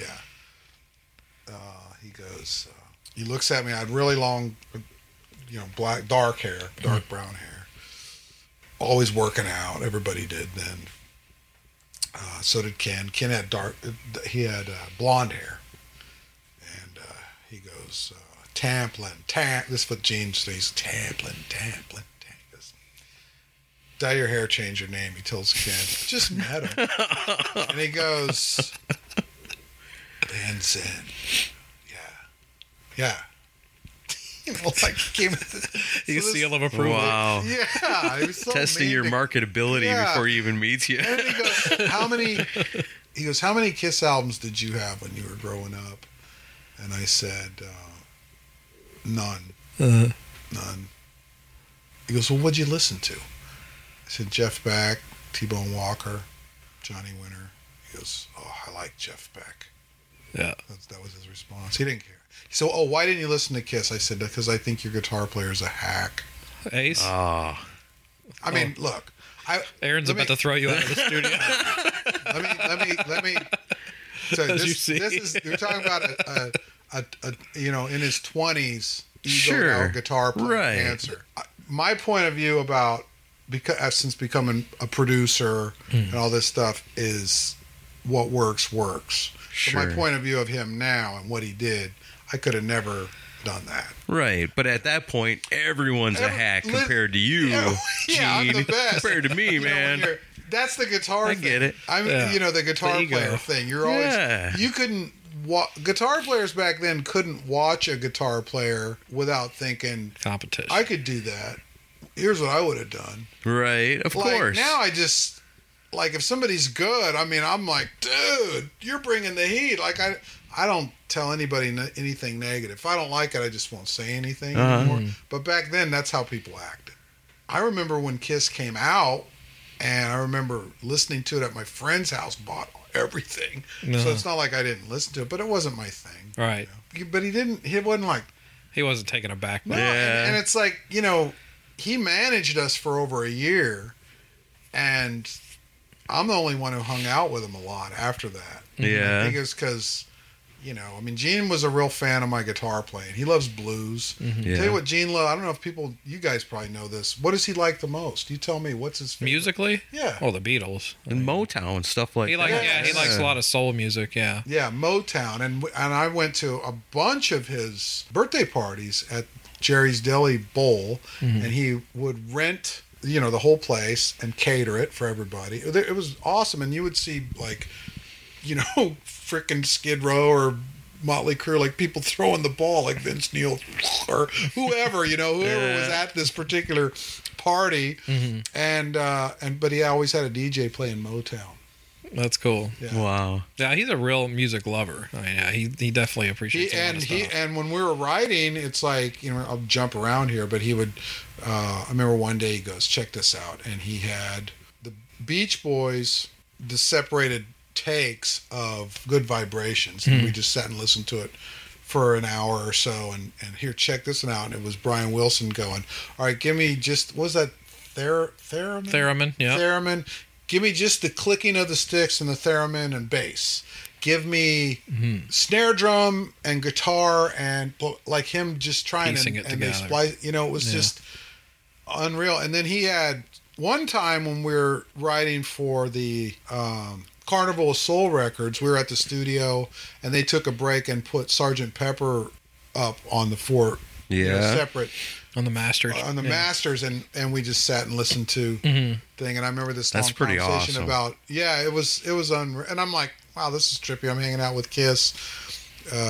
Speaker 5: He goes, he looks at me. I had really long, dark brown hair. Always working out. Everybody did then. So did Ken. Ken had blonde hair. And he goes, Tamplin. This is what Gene says. Tamplin. He goes, dye your hair, change your name. He tells Ken. Just met him. And he goes, Benson. Yeah. Like came
Speaker 4: seal of approval.
Speaker 3: Wow.
Speaker 5: Yeah. He was so
Speaker 3: Testing
Speaker 5: mean
Speaker 3: your
Speaker 5: to-
Speaker 3: marketability
Speaker 5: Yeah.
Speaker 3: before he even meets you.
Speaker 5: And he goes, how many Kiss albums did you have when you were growing up? And I said, none. None. He goes, well, what'd you listen to? I said, Jeff Beck, T-Bone Walker, Johnny Winter. He goes, oh, I like Jeff Beck.
Speaker 4: Yeah.
Speaker 5: That was his response. He didn't care. He said, oh, why didn't you listen to Kiss? I said, because I think your guitar player is a hack.
Speaker 4: Ace?
Speaker 3: Oh.
Speaker 5: I mean, look.
Speaker 4: Aaron's about to throw you out of the studio.
Speaker 5: Let me. So
Speaker 4: As you see.
Speaker 5: you're talking about in his 20s,
Speaker 3: Sure.
Speaker 5: ego guitar player
Speaker 3: Right.
Speaker 5: answer. My point of view about since becoming a producer and all this stuff is what works. So my
Speaker 3: Sure.
Speaker 5: point of view of him now and what he did, I could have never done that.
Speaker 3: Right, but at that point, everyone's a hack compared to you,
Speaker 5: Yeah, I'm the
Speaker 3: Gene.
Speaker 5: best.
Speaker 3: Compared to me,
Speaker 5: You know, when
Speaker 3: man.
Speaker 5: that's the guitar
Speaker 3: I
Speaker 5: thing.
Speaker 3: get it.
Speaker 5: The guitar
Speaker 4: The ego.
Speaker 5: player thing. You're always
Speaker 3: Yeah.
Speaker 5: you couldn't guitar players back then couldn't watch a guitar player without thinking
Speaker 4: Competition.
Speaker 5: I could do that. Here's what I would have done.
Speaker 3: Right, of course.
Speaker 5: Now I just if somebody's good, I mean, I'm like, dude, you're bringing the heat. Like I don't tell anybody anything negative. If I don't like it, I just won't say anything anymore. But back then, that's how people acted. I remember when Kiss came out, and I remember listening to it at my friend's house, bought everything. So it's not like I didn't listen to it, but it wasn't my thing.
Speaker 4: Right.
Speaker 5: But he wasn't like,
Speaker 4: He wasn't taken aback by
Speaker 5: no.
Speaker 4: it.
Speaker 3: Yeah.
Speaker 5: And it's like, he managed us for over a year, and I'm the only one who hung out with him a lot after that.
Speaker 3: Yeah.
Speaker 5: I think it's because, Gene was a real fan of my guitar playing. He loves blues.
Speaker 3: Yeah.
Speaker 5: Tell you what Gene loved. I don't know if you guys probably know this. What does he like the most? You tell me. What's his favorite?
Speaker 4: Musically?
Speaker 5: Yeah.
Speaker 4: Oh, the Beatles.
Speaker 3: And Motown, stuff like
Speaker 4: He
Speaker 3: that.
Speaker 4: likes, he likes a lot of soul music, yeah.
Speaker 5: Yeah, Motown. And I went to a bunch of his birthday parties at Jerry's Deli Bowl, and he would rent, the whole place and cater it for everybody. It was awesome. And you would see, frickin' Skid Row or Motley Crue, like people throwing the ball, like Vince Neil or whoever, whoever was at this particular party. But he always had a DJ playing Motown.
Speaker 4: That's cool.
Speaker 5: Yeah.
Speaker 3: Wow.
Speaker 4: Yeah, he's a real music lover. I mean, yeah, he definitely appreciates a lot of stuff.
Speaker 5: And when we were writing, it's like, I'll jump around here, but he would, I remember one day he goes, check this out. And he had the Beach Boys, the separated takes of Good Vibrations. And we just sat and listened to it for an hour or so. And here, check this one out. And it was Brian Wilson going, all right, give me just, what was that? Theremin?
Speaker 4: Theremin, yeah.
Speaker 5: Theremin. Give me just the clicking of the sticks and the theremin and bass. Give me snare drum and guitar and like him just trying
Speaker 4: Piecing it
Speaker 5: they
Speaker 4: together.
Speaker 5: splice. It was just unreal. And then he had one time when we were writing for the Carnival of Soul Records, we were at the studio and they took a break and put Sgt. Pepper up on the fort. Separate.
Speaker 4: On the Masters.
Speaker 5: On the Masters, and we just sat and listened to thing. And I remember this long
Speaker 3: That's pretty
Speaker 5: conversation
Speaker 3: awesome.
Speaker 5: about, it was unreal. And I'm like, wow, this is trippy. I'm hanging out with Kiss.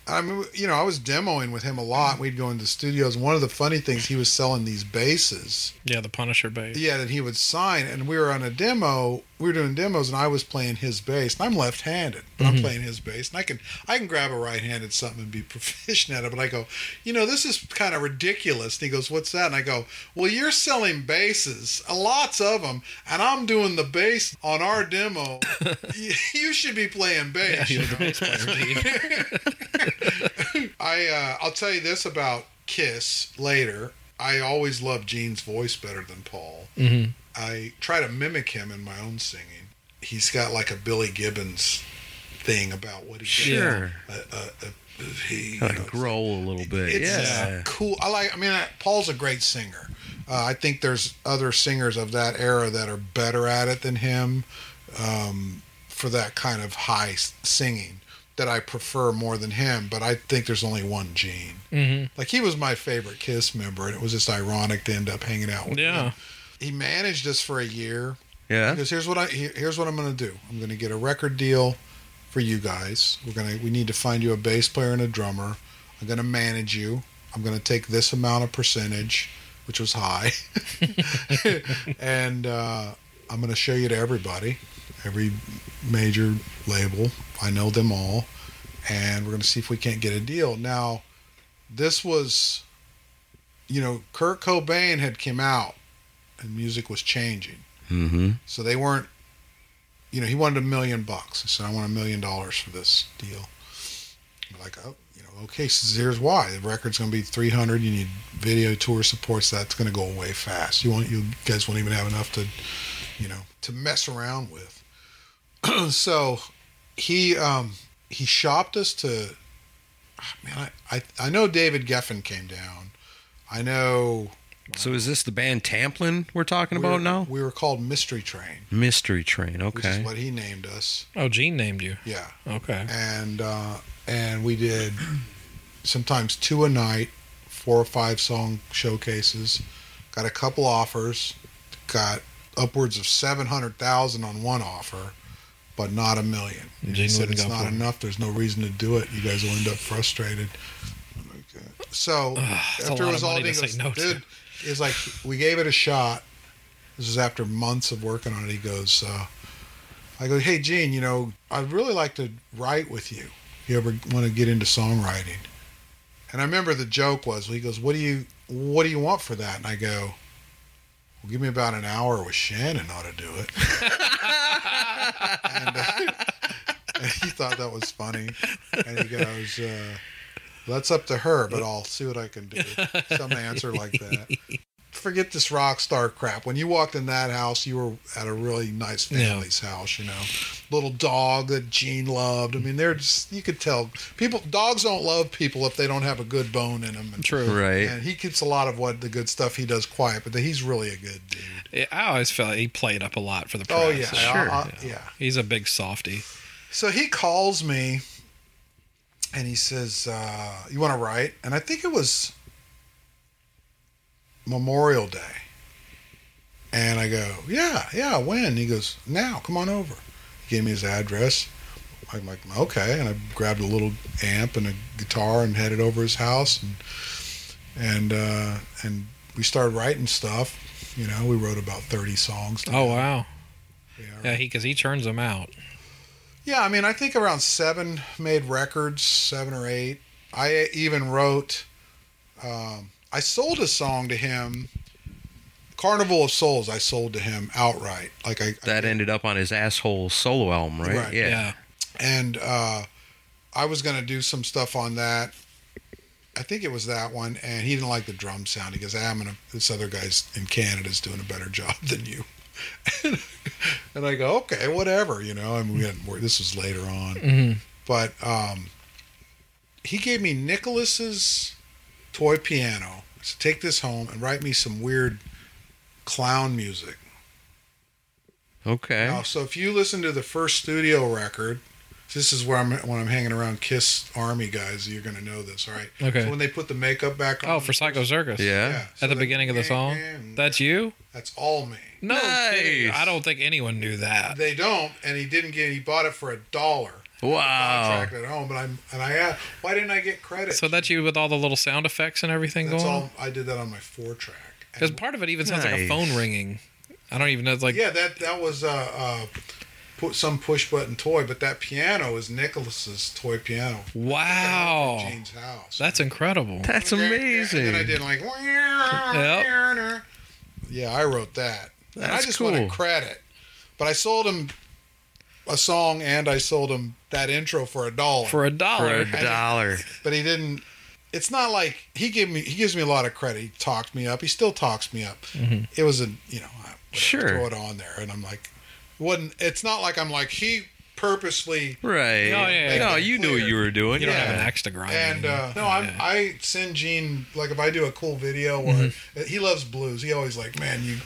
Speaker 5: I mean, I was demoing with him a lot. We'd go into studios. And one of the funny things, he was selling these basses.
Speaker 4: Yeah, the Punisher bass.
Speaker 5: Yeah, that he would sign. And we were on a demo. We were doing demos, and I was playing his bass. And I'm left-handed, but I'm playing his bass. And I can grab a right-handed something and be proficient at it. But I go, this is kind of ridiculous. And he goes, what's that? And I go, well, you're selling basses, lots of them, and I'm doing the bass on our demo. You should be playing bass.
Speaker 4: Yeah, you're the bass player,
Speaker 5: I'll tell you this about Kiss later. I always loved Gene's voice better than Paul.
Speaker 4: Mm-hmm.
Speaker 5: I try to mimic him in my own singing. He's got like a Billy Gibbons thing about what he
Speaker 3: Sure.
Speaker 5: does.
Speaker 3: Growl a little bit.
Speaker 5: It's cool. Paul's a great singer. I think there's other singers of that era that are better at it than him for that kind of high singing. That I prefer more than him, but I think there's only one Gene.
Speaker 4: Mm-hmm.
Speaker 5: Like, he was my favorite Kiss member, and it was just ironic to end up hanging out with him. He managed us for a year.
Speaker 3: Yeah.
Speaker 5: Because here's what I'm going to do. I'm going to get a record deal for you guys. We need to find you a bass player and a drummer. I'm going to manage you. I'm going to take this amount of percentage, which was high, and I'm going to show you to everybody, every major label. I know them all, and we're going to see if we can't get a deal. Now, this was, Kurt Cobain had come out, and music was changing.
Speaker 3: Mm-hmm.
Speaker 5: So they weren't, he wanted $1 million. I said, I want $1 million for this deal. I'm like, okay, so here's why. The record's going to be 300. You need video tour supports. That's going to go away fast. You guys won't even have enough to, to mess around with. So he shopped us to, I know David Geffen came down. I know.
Speaker 3: So is this the band Tamplin we're talking about now?
Speaker 5: We were called Mystery Train.
Speaker 3: Mystery Train, okay.
Speaker 5: Which is what he named us.
Speaker 4: Oh, Gene named you.
Speaker 5: Yeah.
Speaker 4: Okay.
Speaker 5: And we did sometimes 2 a night, 4 or 5 song showcases. Got a couple offers. Got upwards of 700,000 on one offer, but not $1 million. He said it's not enough. There's no reason to do it. You guys will end up frustrated. Okay. So after it was all done, dude, it's like we gave it a shot. This is after months of working on it. He goes, I go, hey Gene, I'd really like to write with you. If you ever want to get into songwriting? And I remember the joke was, he goes, what do you want for that? And I go, well, give me about an hour with Shannon ought to do it. and he thought that was funny. And he goes, that's up to her, but I'll see what I can do. Some answer like that. Forget this rock star crap. When you walked in that house, you were at a really nice family's house, Little dog that Gene loved. I mean, you could tell. Dogs don't love people if they don't have a good bone in them.
Speaker 4: True.
Speaker 3: Right.
Speaker 5: And he keeps a lot of the good stuff he does quiet, but he's really a good dude.
Speaker 4: Yeah, I always felt he played up a lot for the press.
Speaker 5: Oh, yeah.
Speaker 4: Sure.
Speaker 5: Yeah.
Speaker 4: He's a big softy.
Speaker 5: So he calls me, and he says, you want to write? And I think it was Memorial Day. And I go, yeah, when? He goes, now, come on over. He gave me his address. I'm like, okay. And I grabbed a little amp and a guitar and headed over his house. And we started writing stuff. We wrote about 30 songs.
Speaker 4: Oh, wow.
Speaker 5: Yeah,
Speaker 4: because he churns them out.
Speaker 5: Yeah, I mean, I think around 7 made records, 7 or 8. I even wrote... I sold a song to him, Carnival of Souls. I sold to him outright. That
Speaker 3: ended up on his Asshole solo album, right?
Speaker 4: Yeah.
Speaker 5: And I was going to do some stuff on that. I think it was that one, and he didn't like the drum sound. He goes, this other guy's in Canada's doing a better job than you. And I go, okay, whatever, I mean, this was later on.
Speaker 4: Mm-hmm.
Speaker 5: But he gave me Nicholas's toy piano. So take this home and write me some weird clown music.
Speaker 3: Okay.
Speaker 5: Now, so if you listen to the first studio record, this is where when I'm hanging around Kiss Army guys, you're going to know this, right?
Speaker 4: Okay.
Speaker 5: So when they put the makeup back on.
Speaker 4: Oh, for Psycho Circus.
Speaker 3: Yeah.
Speaker 4: At the beginning of the song? That's you?
Speaker 5: That's all me.
Speaker 4: No,
Speaker 3: nice.
Speaker 4: I don't think anyone knew that.
Speaker 5: They don't, and he didn't he bought it for $1.
Speaker 3: Wow.
Speaker 5: Track at home, but I asked, why didn't I get credit?
Speaker 4: So that's you with all the little sound effects and everything
Speaker 5: That's
Speaker 4: going on?
Speaker 5: all. I did that on my 4-track.
Speaker 4: Because part of it even sounds like a phone ringing. I don't even know. It's like
Speaker 5: Yeah, that was some push button toy, but that piano is Nicholas's toy piano.
Speaker 4: wow,
Speaker 5: At Gene's house.
Speaker 4: that's incredible.
Speaker 3: That's
Speaker 5: And
Speaker 3: amazing.
Speaker 5: then I did like, yeah, I wrote that. And I
Speaker 3: That's
Speaker 5: just
Speaker 3: cool.
Speaker 5: wanted credit, but I sold him a song and I sold him that intro for $1.
Speaker 4: For $1.
Speaker 3: For $1.
Speaker 5: But he didn't. It's not like he gives me a lot of credit. He talked me up. He still talks me up. It was I
Speaker 3: Sure.
Speaker 5: throw it on there, and I'm like, it's not like I'm like he purposely.
Speaker 3: Right.
Speaker 4: Oh, yeah.
Speaker 3: No, you knew what you were doing.
Speaker 4: You don't
Speaker 3: yeah.
Speaker 4: have an axe to grind.
Speaker 5: And
Speaker 4: anymore.
Speaker 5: I send Gene, like, if I do a cool video or he loves blues. He always like, man, you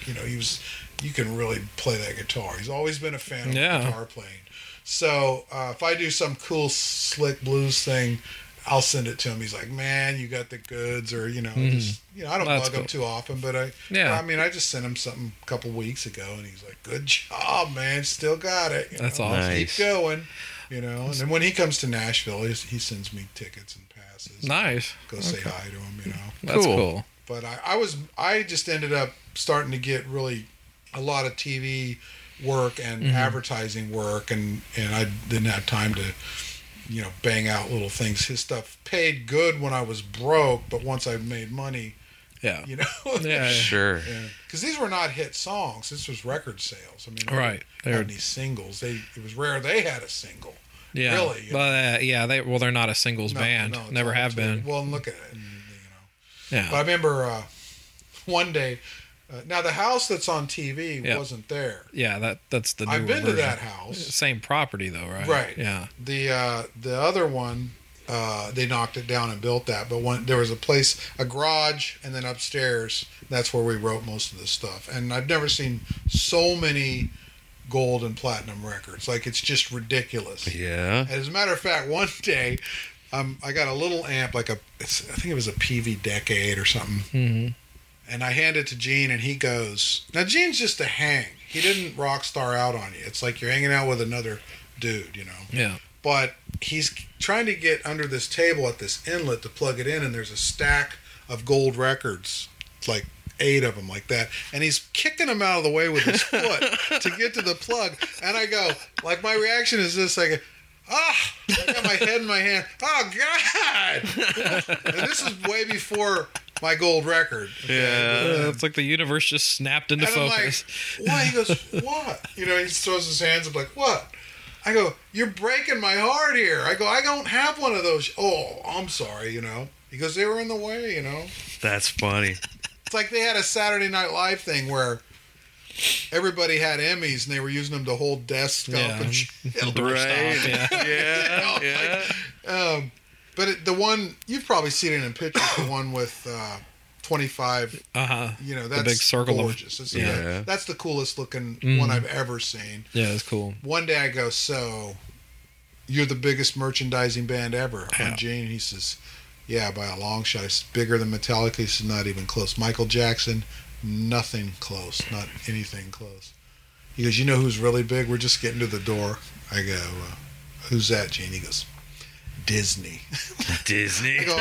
Speaker 5: can really play that guitar. He's always been a fan of guitar playing. So if I do some cool slick blues thing, I'll send it to him. He's like, man, you got the goods, or just, I don't
Speaker 4: That's
Speaker 5: bug him
Speaker 4: cool.
Speaker 5: too often, but I just sent him something a couple weeks ago, and he's like, good job, man, still got it.
Speaker 4: That's
Speaker 5: know?
Speaker 4: awesome.
Speaker 3: Nice.
Speaker 5: Keep going, And then when he comes to Nashville, he sends me tickets and passes.
Speaker 4: Nice.
Speaker 5: Go say hi to him,
Speaker 4: That's
Speaker 3: Cool.
Speaker 4: cool.
Speaker 5: But I just ended up starting to get really a lot of TV work and advertising work, and I didn't have time to bang out little things. His stuff paid good when I was broke, but once I made money,
Speaker 4: Yeah.
Speaker 5: yeah,
Speaker 3: Sure.
Speaker 5: because these were not hit songs. This was record sales. I mean,
Speaker 4: Right.
Speaker 5: They had any singles. It was rare they had a single.
Speaker 4: Yeah.
Speaker 5: Really.
Speaker 4: But they're not a singles band.
Speaker 5: No, it's
Speaker 4: Never
Speaker 5: all
Speaker 4: have
Speaker 5: to-
Speaker 4: been.
Speaker 5: Well, and look at it.
Speaker 4: Yeah.
Speaker 5: But I remember one day. Now the house that's on TV
Speaker 4: Yep.
Speaker 5: wasn't there.
Speaker 4: Yeah, that's the new
Speaker 5: I've been to
Speaker 4: version.
Speaker 5: that house.
Speaker 4: Same property though, right?
Speaker 5: Right.
Speaker 4: Yeah.
Speaker 5: The other one, they knocked it down and built that. But there was a garage, and then upstairs, that's where we wrote most of the stuff. And I've never seen so many gold and platinum records. Like, it's just ridiculous.
Speaker 3: Yeah.
Speaker 5: As a matter of fact, one day, I got a little amp, I think it was a PV Decade or something.
Speaker 4: Mm-hmm.
Speaker 5: And I hand it to Gene, and he goes, now Gene's just a hang. He didn't rock star out on you. It's like you're hanging out with another dude,
Speaker 4: Yeah.
Speaker 5: But he's trying to get under this table at this inlet to plug it in, and there's a stack of gold records. It's like 8 of them like that. And he's kicking them out of the way with his foot to get to the plug. And I go, like, my reaction is this, I go, I got my head in my hand. Oh, God! And this is way before my gold record.
Speaker 3: Yeah.
Speaker 4: It's like the universe just snapped into
Speaker 5: And I'm
Speaker 4: focus.
Speaker 5: like, why? He goes, what? He throws his hands up like, what? I go, you're breaking my heart here. I go, I don't have one of those. Oh, I'm sorry, He goes, they were in the way,
Speaker 3: That's funny.
Speaker 5: It's like they had a Saturday Night Live thing where everybody had Emmys and they were using them to hold desks up and shit.
Speaker 4: Right. Yeah.
Speaker 3: Yeah.
Speaker 5: But the one, you've probably seen it in pictures, the one with 25,
Speaker 4: Uh-huh.
Speaker 5: that's
Speaker 4: big circle of-
Speaker 5: gorgeous.
Speaker 3: Yeah.
Speaker 5: That's the coolest looking one I've ever seen.
Speaker 4: Yeah, it's cool.
Speaker 5: One day I go, so you're the biggest merchandising band ever.
Speaker 4: Yeah.
Speaker 5: And Gene, he says, yeah, by a long shot. It's bigger than Metallica. He says, not even close. Michael Jackson, nothing close. Not anything close. He goes, you know who's really big? We're just getting to the door. I go, who's that, Gene? He goes, Disney.
Speaker 3: Disney.
Speaker 5: I go,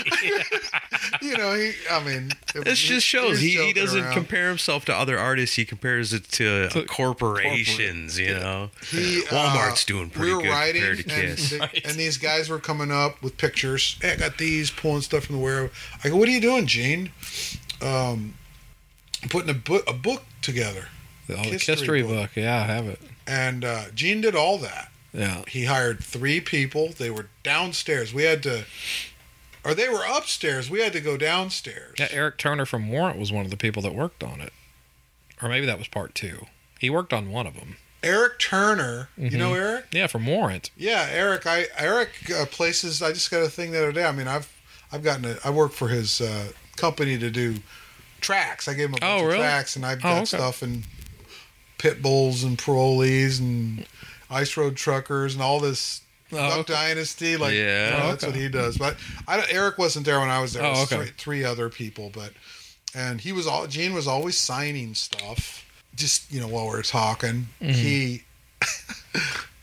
Speaker 3: This just shows he
Speaker 5: joking
Speaker 3: doesn't
Speaker 5: around.
Speaker 3: compare himself to other artists. He compares it to corporations, Walmart's doing pretty good compared to Kiss.
Speaker 5: And these guys were coming up with pictures. Hey, I got these, pulling stuff from the warehouse. I go, what are you doing, Gene? I'm putting a book together.
Speaker 4: The history book. Yeah, I have it.
Speaker 5: And Gene did all that.
Speaker 4: Yeah.
Speaker 5: He hired 3 people. They were downstairs. They were upstairs. We had to go downstairs.
Speaker 4: Yeah, Eric Turner from Warrant was one of the people that worked on it. Or maybe that was part 2. He worked on one of them.
Speaker 5: Eric Turner. You know Eric?
Speaker 4: Yeah, from Warrant.
Speaker 5: Yeah, Eric. Eric places. I just got a thing the other day. I mean, I work for his company to do tracks. I gave him a bunch of tracks, and I've got stuff in pit bulls and parolees and Ice Road Truckers and all this Duck Dynasty. That's what he does. But Eric wasn't there when I was there. It was 3 other people, and Gene was always signing stuff. Just while we were talking,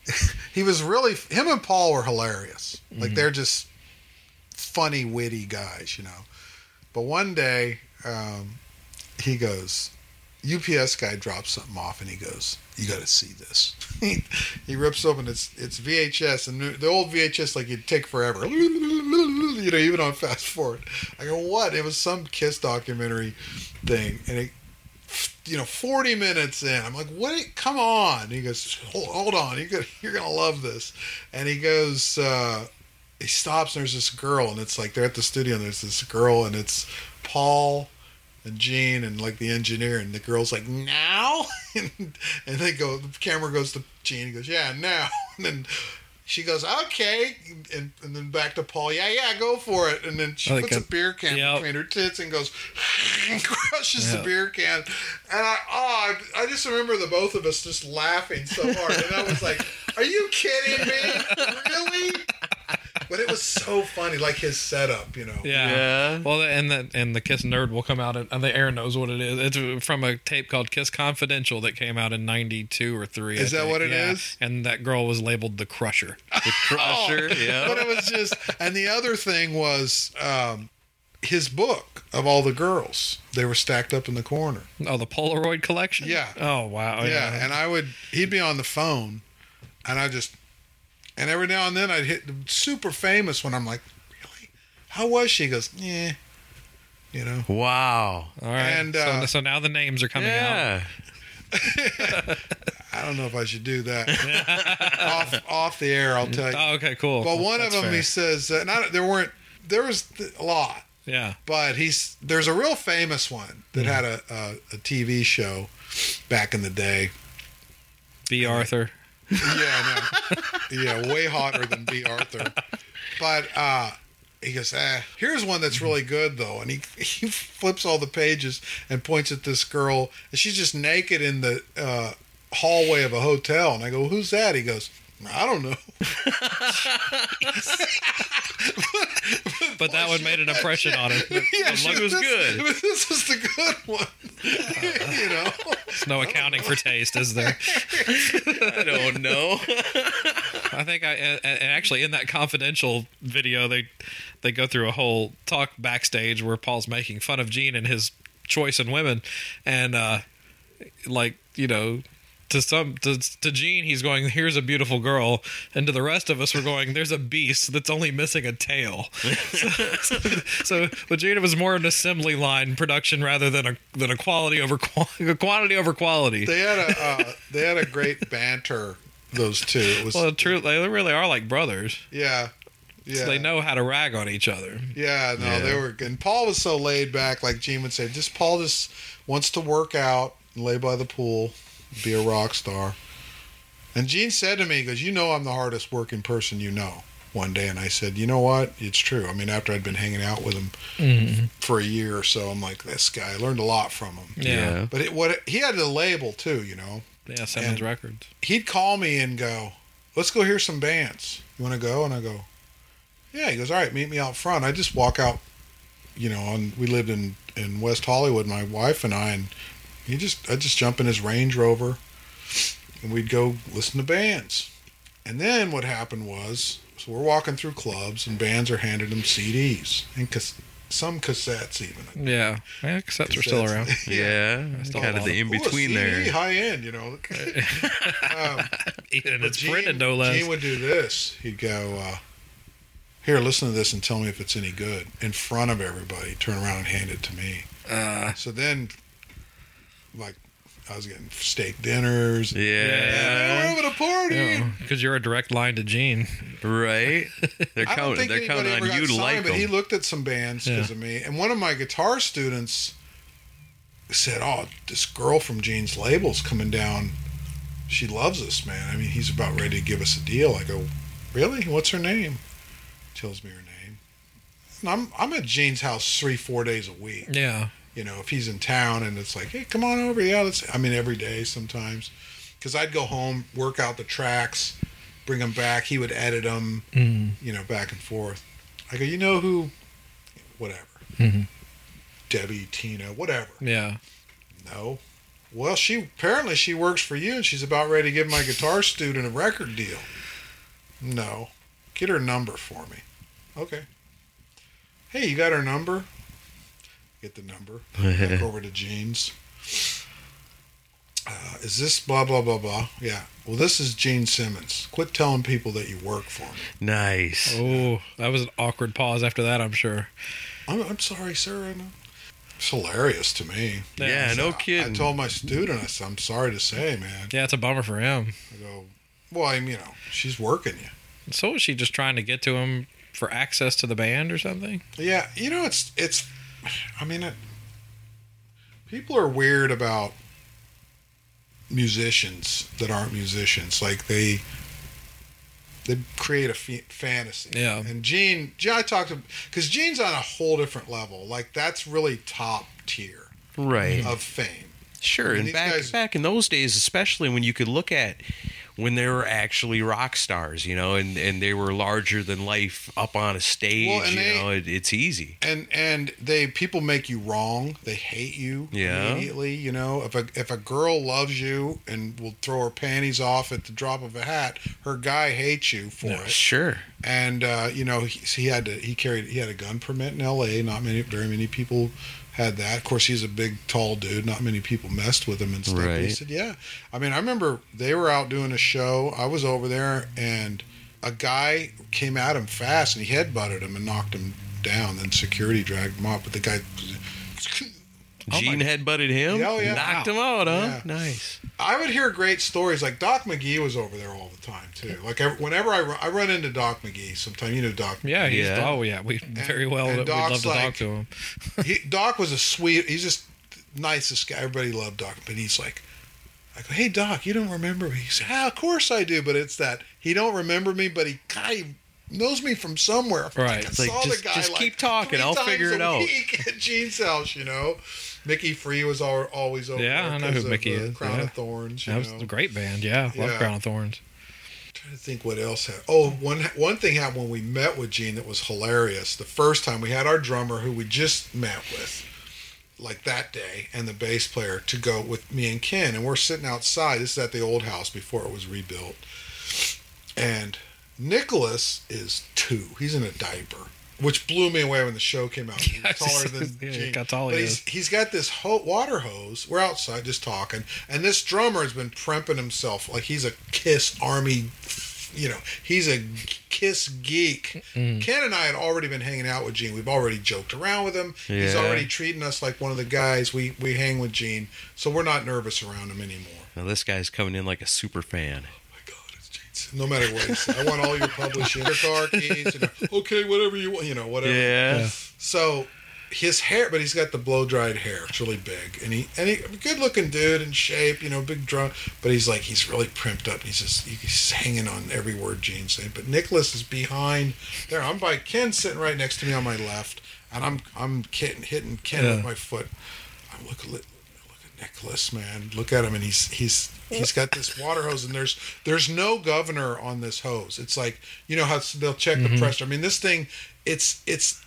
Speaker 5: he was really, him and Paul were hilarious. Like, they're just funny, witty guys, you know. But one day, he goes, UPS guy drops something off, and he goes, "You got to see this." He rips open, it's VHS, and the old VHS, like, you'd take forever, you know, even on fast forward. I go, what? It was some Kiss documentary thing, and it, you know, 40 minutes in, I'm like, what? Come on. He goes, hold on, you're gonna love this. And he goes, he stops, and there's this girl, and it's like they're at the studio, and there's this girl, and it's Paul and Gene and like the engineer, and the girl's like, now? and they go, the camera goes to Gene, he goes, yeah, now. And then she goes, okay, and then back to Paul, yeah, go for it. And then she puts a beer can between her tits and goes, and crushes the beer can. And I just remember the both of us just laughing so hard. And I was like, are you kidding me? Really? But it was so funny, like his setup, you know.
Speaker 4: Yeah. Well, and the Kiss nerd will come out, and the air knows what it is. It's from a tape called Kiss Confidential that came out in '92 or '3.
Speaker 5: Is that what it is?
Speaker 4: And that girl was labeled the Crusher.
Speaker 3: The Crusher, yeah.
Speaker 5: But it was just, and the other thing was his book of all the girls. They were stacked up in the corner.
Speaker 4: Oh, the Polaroid collection?
Speaker 5: Yeah.
Speaker 4: Oh, wow.
Speaker 5: Yeah, and he'd be on the phone, and and every now and then I'd hit the super famous one. I'm like, really? How was she? He goes, yeah. You know?
Speaker 3: Wow.
Speaker 4: All right. And, so now the names are coming out.
Speaker 5: I don't know if I should do that. off the air, I'll tell you.
Speaker 4: Oh, okay, cool.
Speaker 5: But one of them, fair. He says, there was a lot.
Speaker 4: Yeah.
Speaker 5: But there's a real famous one that had a TV show back in the day.
Speaker 4: B. Arthur.
Speaker 5: Yeah, no. Yeah, way hotter than B. Arthur. But he goes, here's one that's really good, though. And he flips all the pages and points at this girl. And she's just naked in the hallway of a hotel. And I go, who's that? He goes, I don't know.
Speaker 4: But that one made an impression on it.
Speaker 5: Yeah,
Speaker 4: it was good.
Speaker 5: This was the good one. You know?
Speaker 4: There's no accounting for taste, is there?
Speaker 3: I don't know.
Speaker 4: I think and actually in that Confidential video, they go through a whole talk backstage where Paul's making fun of Gene and his choice in women, and like, you know, to Gene, he's going, here's a beautiful girl, and to the rest of us, we're going, there's a beast that's only missing a tail. So with Gene, it was more an assembly line production rather than a quality over quantity over quality.
Speaker 5: They had a great banter, those two. It was,
Speaker 4: well, true, they really are like brothers.
Speaker 5: Yeah. Yeah.
Speaker 4: So they know how to rag on each other.
Speaker 5: Yeah, no, yeah. They were good. And Paul was so laid back, like Gene would say, Paul just wants to work out and lay by the pool, be a rock star. And Gene said to me, he goes, you know I'm the hardest working person you know, one day. And I said, you know what? It's true. I mean, after I'd been hanging out with him for a year or so, I'm like, this guy, I learned a lot from him.
Speaker 4: Yeah.
Speaker 5: But he had a label too, you know.
Speaker 4: Yeah, Simmons Records.
Speaker 5: He'd call me and go, let's go hear some bands. You want to go? And I go, yeah. He goes, all right, meet me out front. I just walk out, you know, and we lived in West Hollywood, my wife and I, and I just jump in his Range Rover, and we'd go listen to bands. And then what happened was, so we're walking through clubs, and bands are handing them CDs and some cassettes even.
Speaker 4: Yeah, cassettes were still around.
Speaker 3: Yeah, kind of the in between there.
Speaker 5: High end, you know.
Speaker 4: And it's printed no less.
Speaker 5: Gene would do this. He'd go, here, listen to this and tell me if it's any good. In front of everybody, turn around and hand it to me. So then, like, I was getting steak dinners.
Speaker 3: Yeah.
Speaker 5: We're having a party.
Speaker 4: Because you're a direct line to Gene.
Speaker 3: Right. They're counting on you to like them.
Speaker 5: But he looked at some bands because of me. And one of my guitar students said, oh, this girl from Gene's label's coming down. She loves us, man. I mean, he's about ready to give us a deal. I go, really? What's her name? Tells me her name. And I'm at Gene's house 3-4 days a week.
Speaker 4: Yeah.
Speaker 5: You know, if he's in town and it's like, hey, come on over. Yeah, every day sometimes. Because I'd go home, work out the tracks, bring them back. He would edit them, you know, back and forth. I go, you know who? Whatever. Debbie, Tina, whatever.
Speaker 4: Yeah.
Speaker 5: No. Well, apparently she works for you, and she's about ready to give my guitar student a record deal. No. Get her number for me. Okay. Hey, you got her number? Get the number. Back over to Jean's. Is this blah, blah, blah, blah? Yeah. Well, this is Gene Simmons. Quit telling people that you work for me.
Speaker 3: Nice.
Speaker 4: Oh, that was an awkward pause after that, I'm sure.
Speaker 5: I'm sorry, sir. It's hilarious to me.
Speaker 3: Yeah, no kidding.
Speaker 5: I told my student, I said, I'm sorry to say, man.
Speaker 4: Yeah, it's a bummer for him.
Speaker 5: I go, well, she's working you.
Speaker 4: So was she just trying to get to him for access to the band or something?
Speaker 5: Yeah, people are weird about musicians that aren't musicians. Like they create a fantasy.
Speaker 4: Yeah.
Speaker 5: And Gene, I talked to, because Gene's on a whole different level. Like that's really top tier
Speaker 3: Right.
Speaker 5: of fame.
Speaker 3: Sure, and back in those days, especially when you could look at when they were actually rock stars, and they were larger than life up on a stage, it's easy.
Speaker 5: And people make you wrong. They hate you immediately. If a girl loves you and will throw her panties off at the drop of a hat, her guy hates you for it.
Speaker 3: Sure.
Speaker 5: And he had a gun permit in L.A. Very many people had that. Of course, he's a big, tall dude. Not many people messed with him and stuff.
Speaker 3: Right.
Speaker 5: But he said, yeah. I remember they were out doing a show. I was over there, and a guy came at him fast, and he headbutted him and knocked him down. Then security dragged him up. But the guy...
Speaker 3: Gene headbutted him?
Speaker 5: Oh, yeah.
Speaker 3: Knocked him out, huh?
Speaker 5: Yeah.
Speaker 3: Nice.
Speaker 5: I would hear great stories. Like Doc McGee was over there all the time, too. Like whenever I run into Doc McGee sometime, Doc.
Speaker 4: Yeah, we very well. We'd love to talk to him.
Speaker 5: Doc was he's just nicest guy. Everybody loved Doc, but he's like, I go, hey Doc, you don't remember me? He said, of course I do, but it's that he don't remember me, but he kind of knows me from somewhere.
Speaker 4: Right.
Speaker 5: I saw the guy
Speaker 3: just keep talking. I'll figure it out.
Speaker 5: At Gene's house, Mickey Free was always over.
Speaker 4: Yeah,
Speaker 5: there
Speaker 4: I know who Mickey is.
Speaker 5: Crown of Thorns.
Speaker 4: That was a great band. Yeah, love Crown of Thorns.
Speaker 5: I'm trying to think what else happened. Oh, one thing happened when we met with Gene that was hilarious. The first time we had our drummer who we just met with, like that day, and the bass player to go with me and Ken, and we're sitting outside. This is at the old house before it was rebuilt, and Nicholas is 2. He's in a diaper, which blew me away when the show came out. He's taller than Gene.
Speaker 4: How tall he is.
Speaker 5: He's got this water hose. We're outside just talking, and this drummer has been premping himself like he's a Kiss Army. He's a Kiss geek. Ken and I had already been hanging out with Gene. We've already joked around with him. Yeah. He's already treating us like one of the guys. We hang with Gene, so we're not nervous around him anymore.
Speaker 3: Now this guy's coming in like a super fan.
Speaker 5: No matter what he said. I want all your publishing, your car keys, okay, whatever you want, whatever.
Speaker 3: Yeah.
Speaker 5: So his hair, but he's got the blow dried hair. It's really big, and he good looking dude in shape, big drum. But he's really primped up. He's hanging on every word Gene's saying. But Nicholas is behind there. I'm by Ken, sitting right next to me on my left, and I'm hitting Ken with my foot. I'm looking at Nicholas, man. Look at him, and he's got this water hose, and there's no governor on this hose. It's like, how they'll check the pressure. This thing, it's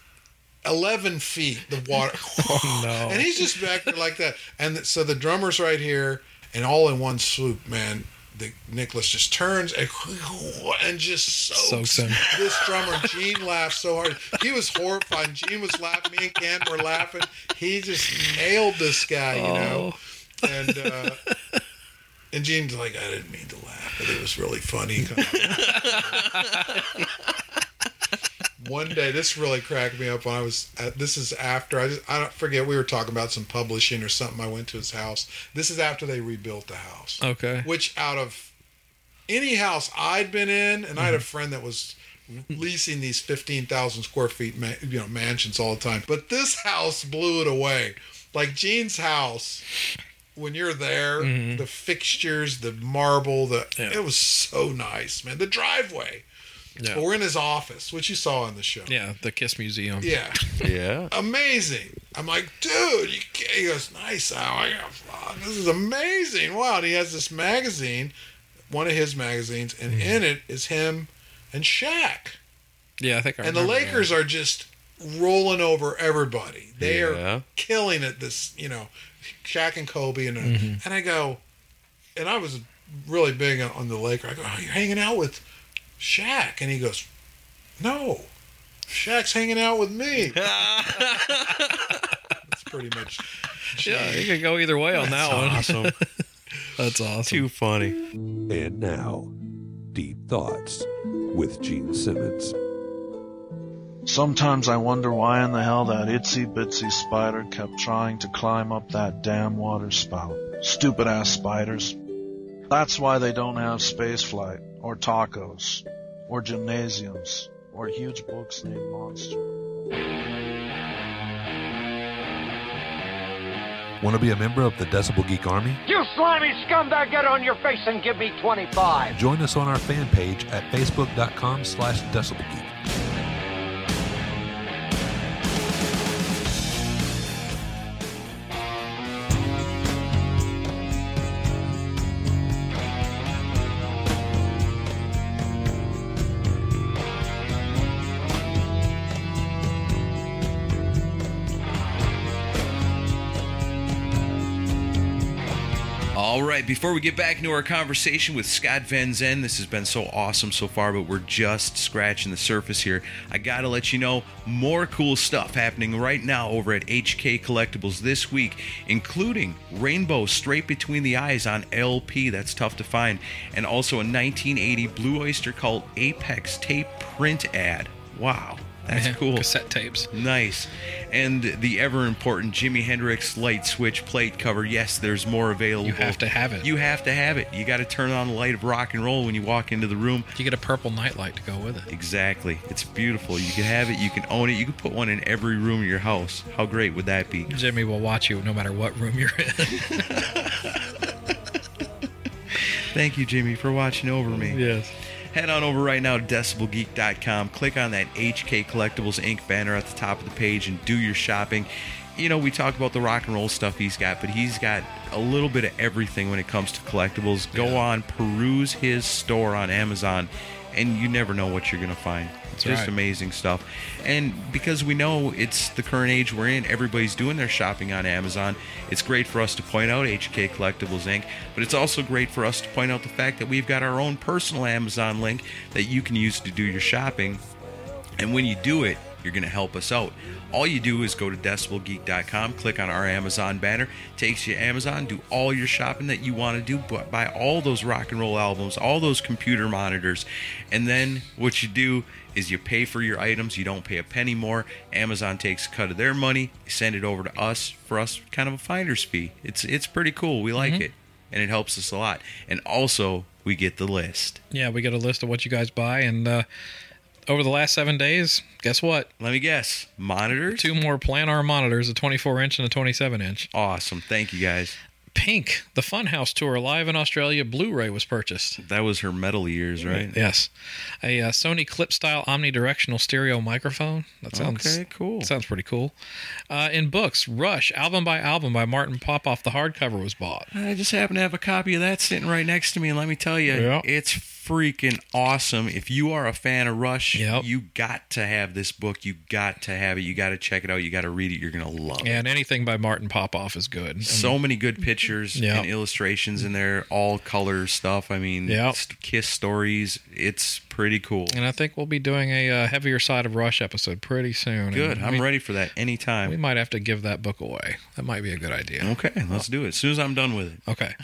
Speaker 5: 11 feet, the water.
Speaker 4: Oh, no.
Speaker 5: And he's just back there like that. And so the drummer's right here, and all in one swoop, man. Nicholas just turns and just soaks
Speaker 4: him.
Speaker 5: This drummer. Gene laughed so hard. He was horrified. Gene was laughing. Me and Ken were laughing. He just nailed this guy, And Gene's like, I didn't mean to laugh, but it was really funny. One day, this really cracked me up when I was. This is after I don't forget. We were talking about some publishing or something. I went to his house. This is after they rebuilt the house.
Speaker 4: Okay.
Speaker 5: Which out of any house I'd been in, and I had a friend that was leasing these 15,000 square feet, mansions all the time. But this house blew it away. Like Gene's house. When you're there, the fixtures, the marble, it was so nice, man. The driveway. Yeah. But we're in his office, which you saw on the show.
Speaker 4: Yeah, the Kiss Museum.
Speaker 5: Yeah.
Speaker 3: Yeah.
Speaker 5: Amazing. I'm like, dude, he goes, nice. This is amazing. Wow. And he has this magazine, one of his magazines, and in it is him and Shaq.
Speaker 4: Yeah, I think I
Speaker 5: remember. And the Lakers are just rolling over everybody. They are killing it, Shaq and Kobe. And I go, and I was really big on the Lakers. I go, oh, you're hanging out with Shaq. And he goes, no, Shaq's hanging out with me. That's pretty much.
Speaker 4: Yeah, you could go either way on that one.
Speaker 3: Awesome.
Speaker 4: That's awesome.
Speaker 3: Too funny.
Speaker 2: And now, Deep Thoughts with Gene Simmons.
Speaker 7: Sometimes I wonder why in the hell that itsy-bitsy spider kept trying to climb up that damn water spout. Stupid-ass spiders. That's why they don't have spaceflight, or tacos, or gymnasiums, or huge books named Monster.
Speaker 2: Want to be a member of the Decibel Geek Army?
Speaker 8: You slimy scumbag, get on your face and give me 25.
Speaker 2: Join us on our fan page at facebook.com/decibelgeek.
Speaker 3: All right, before we get back into our conversation with Scott Van Zen, this has been so awesome so far, but we're just scratching the surface here. I got to let you know more cool stuff happening right now over at HK Collectibles this week, including Rainbow Straight Between the Eyes on LP, that's tough to find, and also a 1980 Blue Oyster Cult Apex tape print ad. Wow. That's cool.
Speaker 4: Cassette tapes.
Speaker 3: Nice. And the ever-important Jimi Hendrix light switch plate cover. Yes, there's more available.
Speaker 4: You have to have it.
Speaker 3: You have to have it. You got to turn on the light of rock and roll when you walk into the room.
Speaker 4: You get a purple nightlight to go with it.
Speaker 3: Exactly. It's beautiful. You can have it. You can own it. You can put one in every room of your house. How great would that be?
Speaker 4: Jimmy will watch you no matter what room you're in.
Speaker 3: Thank you, Jimmy, for watching over me.
Speaker 4: Yes.
Speaker 3: Head on over right now to decibelgeek.com. Click on that HK Collectibles Inc. banner at the top of the page and do your shopping. You know, we talk about the rock and roll stuff he's got, but he's got a little bit of everything when it comes to collectibles. Go on, peruse his store on Amazon, and you never know what you're going to find. It's just amazing stuff. And because we know it's the current age we're in, everybody's doing their shopping on Amazon. It's great for us to point out HK Collectibles Inc., but it's also great for us to point out the fact that we've got our own personal Amazon link that you can use to do your shopping. And when you do it, you're going to help us out. All you do is go to decibelgeek.com, click on our Amazon banner, takes you to Amazon, do all your shopping that you want to do, buy all those rock and roll albums, all those computer monitors, and then what you do is you pay for your items. You don't pay a penny more. Amazon takes a cut of their money, send it over to us for us kind of a finder's fee. It's pretty cool. We like it, and it helps us a lot. And also, we get the list.
Speaker 4: Yeah, we get a list of what you guys buy, and over the last 7 days, guess what?
Speaker 3: Let me guess. Monitors?
Speaker 4: 2 more Planar monitors, a 24-inch and a 27-inch.
Speaker 3: Awesome. Thank you, guys.
Speaker 4: Pink, the Funhouse Tour live in Australia Blu-ray was purchased.
Speaker 3: That was her metal years, right?
Speaker 4: Yes. A Sony clip-style omnidirectional stereo microphone. That sounds
Speaker 3: okay, cool.
Speaker 4: Sounds pretty cool. In books, Rush, album by Martin Popoff. The hardcover was bought.
Speaker 3: I just happen to have a copy of that sitting right next to me, and let me tell you, it's freaking awesome. If you are a fan of Rush, you got to have this book. You got to have it. You got to check it out. You got to read it. You're going to love it.
Speaker 4: And anything by Martin Popoff is good.
Speaker 3: So many good pictures and illustrations in there, all color stuff. I mean, Kiss stories. It's pretty cool.
Speaker 4: And I think we'll be doing a heavier side of Rush episode pretty soon.
Speaker 3: Good. I'm ready for that anytime.
Speaker 4: We might have to give that book away. That might be a good idea.
Speaker 3: Okay, let's do it. As soon as I'm done with it.
Speaker 4: Okay.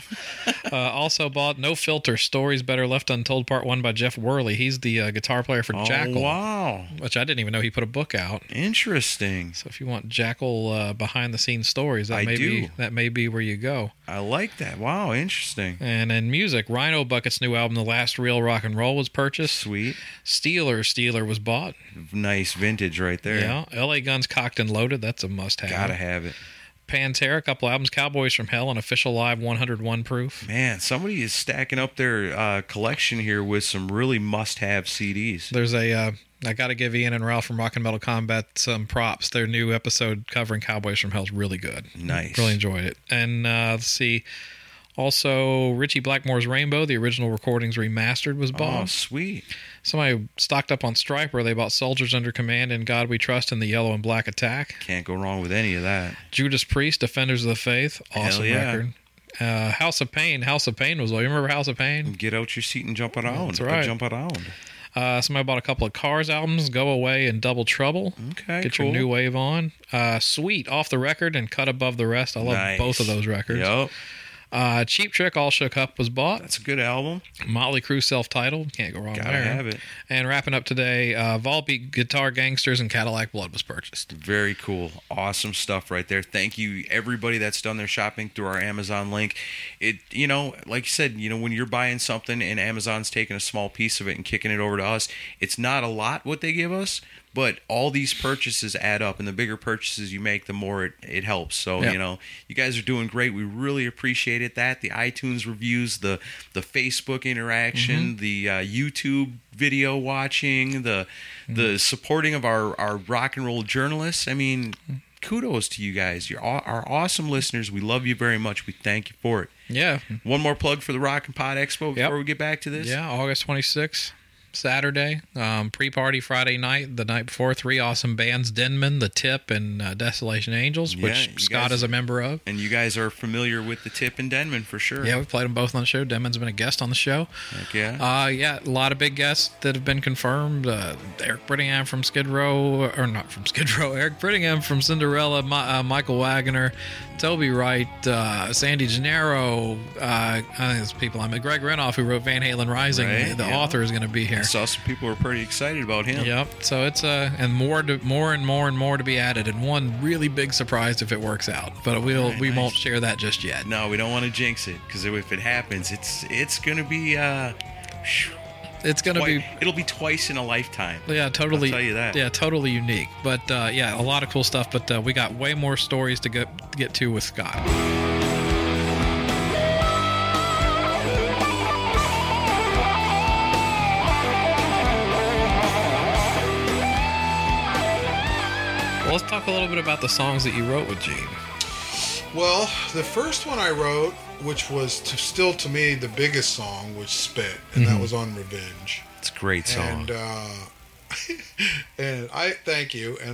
Speaker 4: Also bought No Filter, Stories Better Left Untold Part 1 by Jeff Worley. He's the guitar player for Jackal.
Speaker 3: Wow.
Speaker 4: Which I didn't even know he put a book out.
Speaker 3: Interesting.
Speaker 4: So if you want Jackal behind-the-scenes stories, that may be where you go.
Speaker 3: I like that. Wow, interesting.
Speaker 4: And in music, Rhino Bucket's new album, The Last Real Rock and Roll, was purchased.
Speaker 3: Sweet.
Speaker 4: Steeler was bought.
Speaker 3: Nice vintage right there.
Speaker 4: Yeah. LA Guns Cocked and Loaded, that's a must-have.
Speaker 3: Gotta have it.
Speaker 4: Pantera, a couple albums, Cowboys from Hell, and Official Live 101 Proof.
Speaker 3: Man, somebody is stacking up their collection here with some really must-have CDs.
Speaker 4: There's I got to give Ian and Ralph from Rock and Metal Combat some props. Their new episode covering Cowboys from Hell is really good.
Speaker 3: Nice.
Speaker 4: Really enjoyed it. And let's see. Also, Richie Blackmore's Rainbow, the original recordings remastered, was bought.
Speaker 3: Oh, sweet.
Speaker 4: Somebody stocked up on Striper. They bought Soldiers Under Command and God We Trust and the Yellow and Black Attack.
Speaker 3: Can't go wrong with any of that.
Speaker 4: Judas Priest, Defenders of the Faith. Awesome record. House of Pain. House of Pain was, you remember House of Pain?
Speaker 3: Get out your seat and jump around.
Speaker 4: That's right.
Speaker 3: Jump around.
Speaker 4: Somebody bought a couple of Cars albums, Go Away and Double Trouble.
Speaker 3: Okay,
Speaker 4: Get
Speaker 3: cool.
Speaker 4: your new wave on. Sweet, Off the Record and Cut Above the Rest. I love both of those records.
Speaker 3: Yep.
Speaker 4: Cheap Trick, All Shook Up was bought.
Speaker 3: That's a good album.
Speaker 4: Motley Crue self-titled. Can't go wrong
Speaker 3: Gotta
Speaker 4: there.
Speaker 3: have it.
Speaker 4: And wrapping up today, Volbeat, Guitar Gangsters, and Cadillac Blood was purchased.
Speaker 3: Very cool. Awesome stuff right there. Thank you, everybody that's done their shopping through our Amazon link. It, like you said, when you're buying something and Amazon's taking a small piece of it and kicking it over to us, it's not a lot what they give us, but all these purchases add up, and the bigger purchases you make, the more it helps. So,
Speaker 4: Yep.
Speaker 3: You guys are doing great. We really appreciated that. The iTunes reviews, the Facebook interaction, the YouTube video watching, the supporting of our rock and roll journalists. I mean, kudos to you guys. You're our awesome listeners. We love you very much. We thank you for it.
Speaker 4: Yeah.
Speaker 3: One more plug for the Rock and Pod Expo before we get back to this.
Speaker 4: Yeah, August 26th. Saturday, pre-party Friday night, the night before, 3 awesome bands, Denman, The Tip, and Desolation Angels, which Scott is a member of.
Speaker 3: And you guys are familiar with The Tip and Denman for sure.
Speaker 4: Yeah, we played them both on the show. Denman's been a guest on the show.
Speaker 3: Heck yeah.
Speaker 4: A lot of big guests that have been confirmed. Eric Brittingham from Skid Row, or not from Skid Row, Eric Brittingham from Cinderella, Michael Wagner, Toby Wright, Sandy Gennaro, I think it's people Greg Renoff, who wrote Van Halen Rising, the author, is going to be here.
Speaker 3: I saw some people were pretty excited about him.
Speaker 4: Yep. So it's and more to be added, and one really big surprise if it works out. But we won't share that just yet.
Speaker 3: No, we don't want to jinx it, because if it happens, it's going to be it'll be twice in a lifetime.
Speaker 4: Yeah, totally.
Speaker 3: I'll tell you that.
Speaker 4: Yeah, totally unique. But a lot of cool stuff. But we got way more stories to get to with Scott. Well, let's talk a little bit about the songs that you wrote with Gene.
Speaker 5: Well, the first one I wrote, which was still to me the biggest song, was Spit, and that was on Revenge.
Speaker 3: It's a great song.
Speaker 5: And and I thank you. And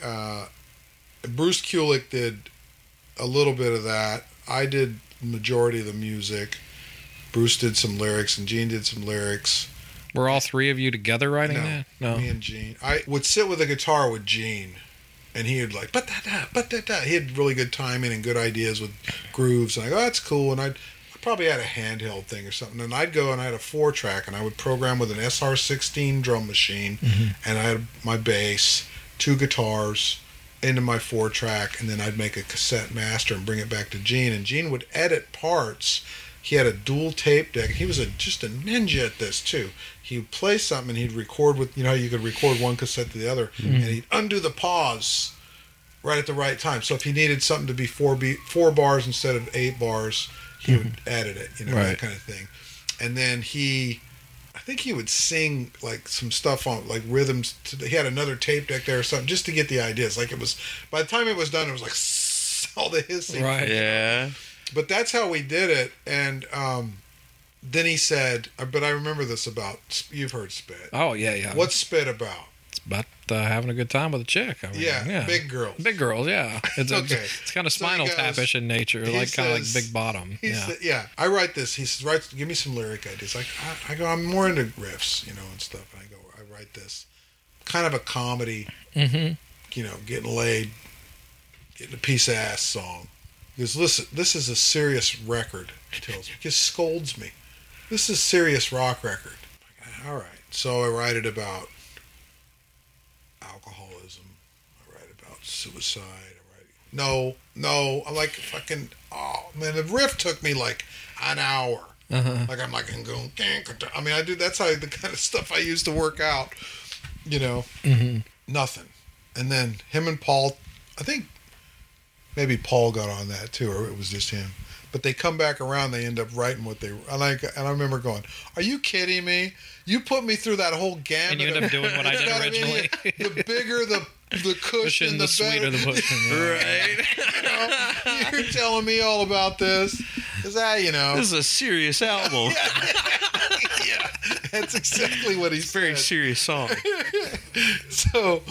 Speaker 5: Bruce Kulick did a little bit of that. I did the majority of the music. Bruce did some lyrics, and Gene did some lyrics.
Speaker 4: Were all three of you together writing that? No,
Speaker 5: me and Gene. I would sit with a guitar with Gene, and he would like, but that. He had really good timing and good ideas with grooves. And I go, that's cool. And I probably had a handheld thing or something. And I'd go and I had a 4-track, and I would program with an SR16 drum machine, and I had my bass, 2 guitars into my 4-track, and then I'd make a cassette master and bring it back to Gene. And Gene would edit parts. He had a dual tape deck. He was just a ninja at this too. He would play something and he'd record with, how you could record one cassette to the other, and he'd undo the pause right at the right time. So if he needed something to be 4 bars instead of 8 bars, he would edit it, that kind of thing. And then I think he would sing like some stuff on like rhythms. He had another tape deck there or something just to get the ideas. Like it was, by the time it was done, it was like all the hissing.
Speaker 4: Right.
Speaker 3: Yeah.
Speaker 5: But that's how we did it. And then he said, but I remember this about, you've heard Spit.
Speaker 4: Oh, yeah.
Speaker 5: What's Spit about?
Speaker 4: It's about having a good time with a chick. I mean,
Speaker 5: yeah, big girls.
Speaker 4: Big girls, yeah. It's
Speaker 5: okay.
Speaker 4: It's kind of Spinal Tap-ish in nature, like kind of like Big Bottom.
Speaker 5: I write this. He says, give me some lyric ideas. I go, I'm more into riffs, and stuff. And I write this kind of a comedy, getting laid, getting a piece of ass song. He goes, listen, this is a serious record, he tells me. He just scolds me. This is a serious rock record. I'm like, all right. So I write it about alcoholism. I write about suicide. No. I'm like fucking, oh, man, the riff took me like an hour. Like I'm like, I mean, I do, that's how the kind of stuff I used to work out, Nothing. And then him and Paul, I think, maybe Paul got on that too, or it was just him. But they come back around, they end up writing what they... And I remember going, are you kidding me? You put me through that whole gamut.
Speaker 4: And you end up doing what I did originally.
Speaker 5: The bigger the cushion, the
Speaker 4: sweeter
Speaker 5: better.
Speaker 4: The pushing.
Speaker 3: Right.
Speaker 5: You're telling me all about this. Is that,
Speaker 3: This is a serious album.
Speaker 5: Yeah, that's exactly what he's
Speaker 3: Very serious song.
Speaker 5: So,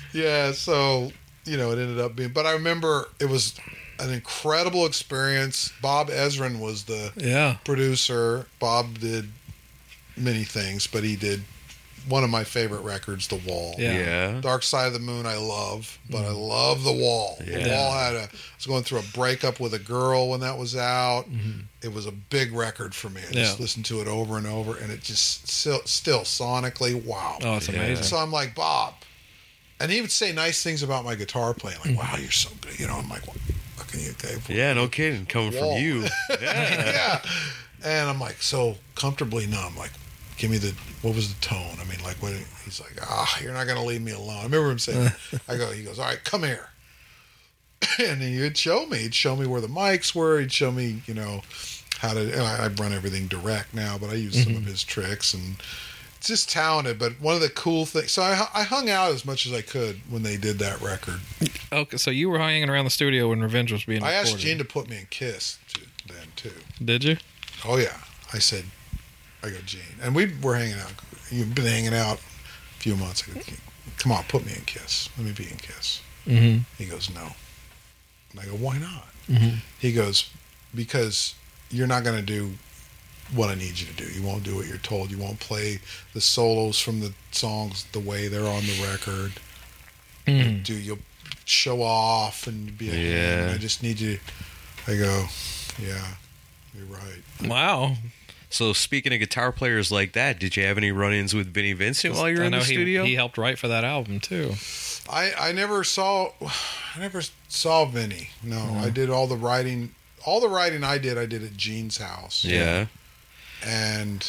Speaker 5: it ended up being... But I remember it was an incredible experience. Bob Ezrin was the producer. Bob did many things, but he did one of my favorite records, The Wall.
Speaker 3: Yeah.
Speaker 5: Dark Side of the Moon I love, but I love The Wall.
Speaker 3: Yeah.
Speaker 5: The Wall I was going through a breakup with a girl when that was out. It was a big record for me. I just listened to it over and over, and it just still sonically, wow.
Speaker 4: Oh, it's amazing.
Speaker 5: So I'm like, Bob, and he would say nice things about my guitar playing, like, wow, you're so good. I'm like, what can you say?
Speaker 3: Yeah, no kidding. Coming from you.
Speaker 5: Yeah. And I'm like, so comfortably numb, like, give me what was the tone? I mean, like, what? He's like, you're not going to leave me alone. I remember him saying, he goes, all right, come here. And he'd show me where the mics were. He'd show me, how to, and I run everything direct now, but I use some of his tricks, and it's just talented. But one of the cool things, so I hung out as much as I could when they did that record.
Speaker 4: Okay, so you were hanging around the studio when Revenge was being recorded.
Speaker 5: I asked Gene to put me in Kiss then, too.
Speaker 4: Did you?
Speaker 5: Oh, yeah. I go, Gene. And we were hanging out. You've been hanging out a few months. I go, come on, put me in Kiss. Let me be in Kiss.
Speaker 4: Mm-hmm.
Speaker 5: He goes, no. And I go, why not?
Speaker 4: Mm-hmm.
Speaker 5: He goes, because you're not going to do what I need you to do. You won't do what you're told. You won't play the solos from the songs the way they're on the record. You'll show off and be like, I just need you. I go, yeah, you're right.
Speaker 4: Wow.
Speaker 3: So speaking of guitar players like that, did you have any run-ins with Vinnie Vincent while you were in the studio?
Speaker 4: He helped write for that album too.
Speaker 5: I never saw Vinnie. No, I did all the writing. All the writing I did at Gene's house.
Speaker 3: Yeah.
Speaker 5: And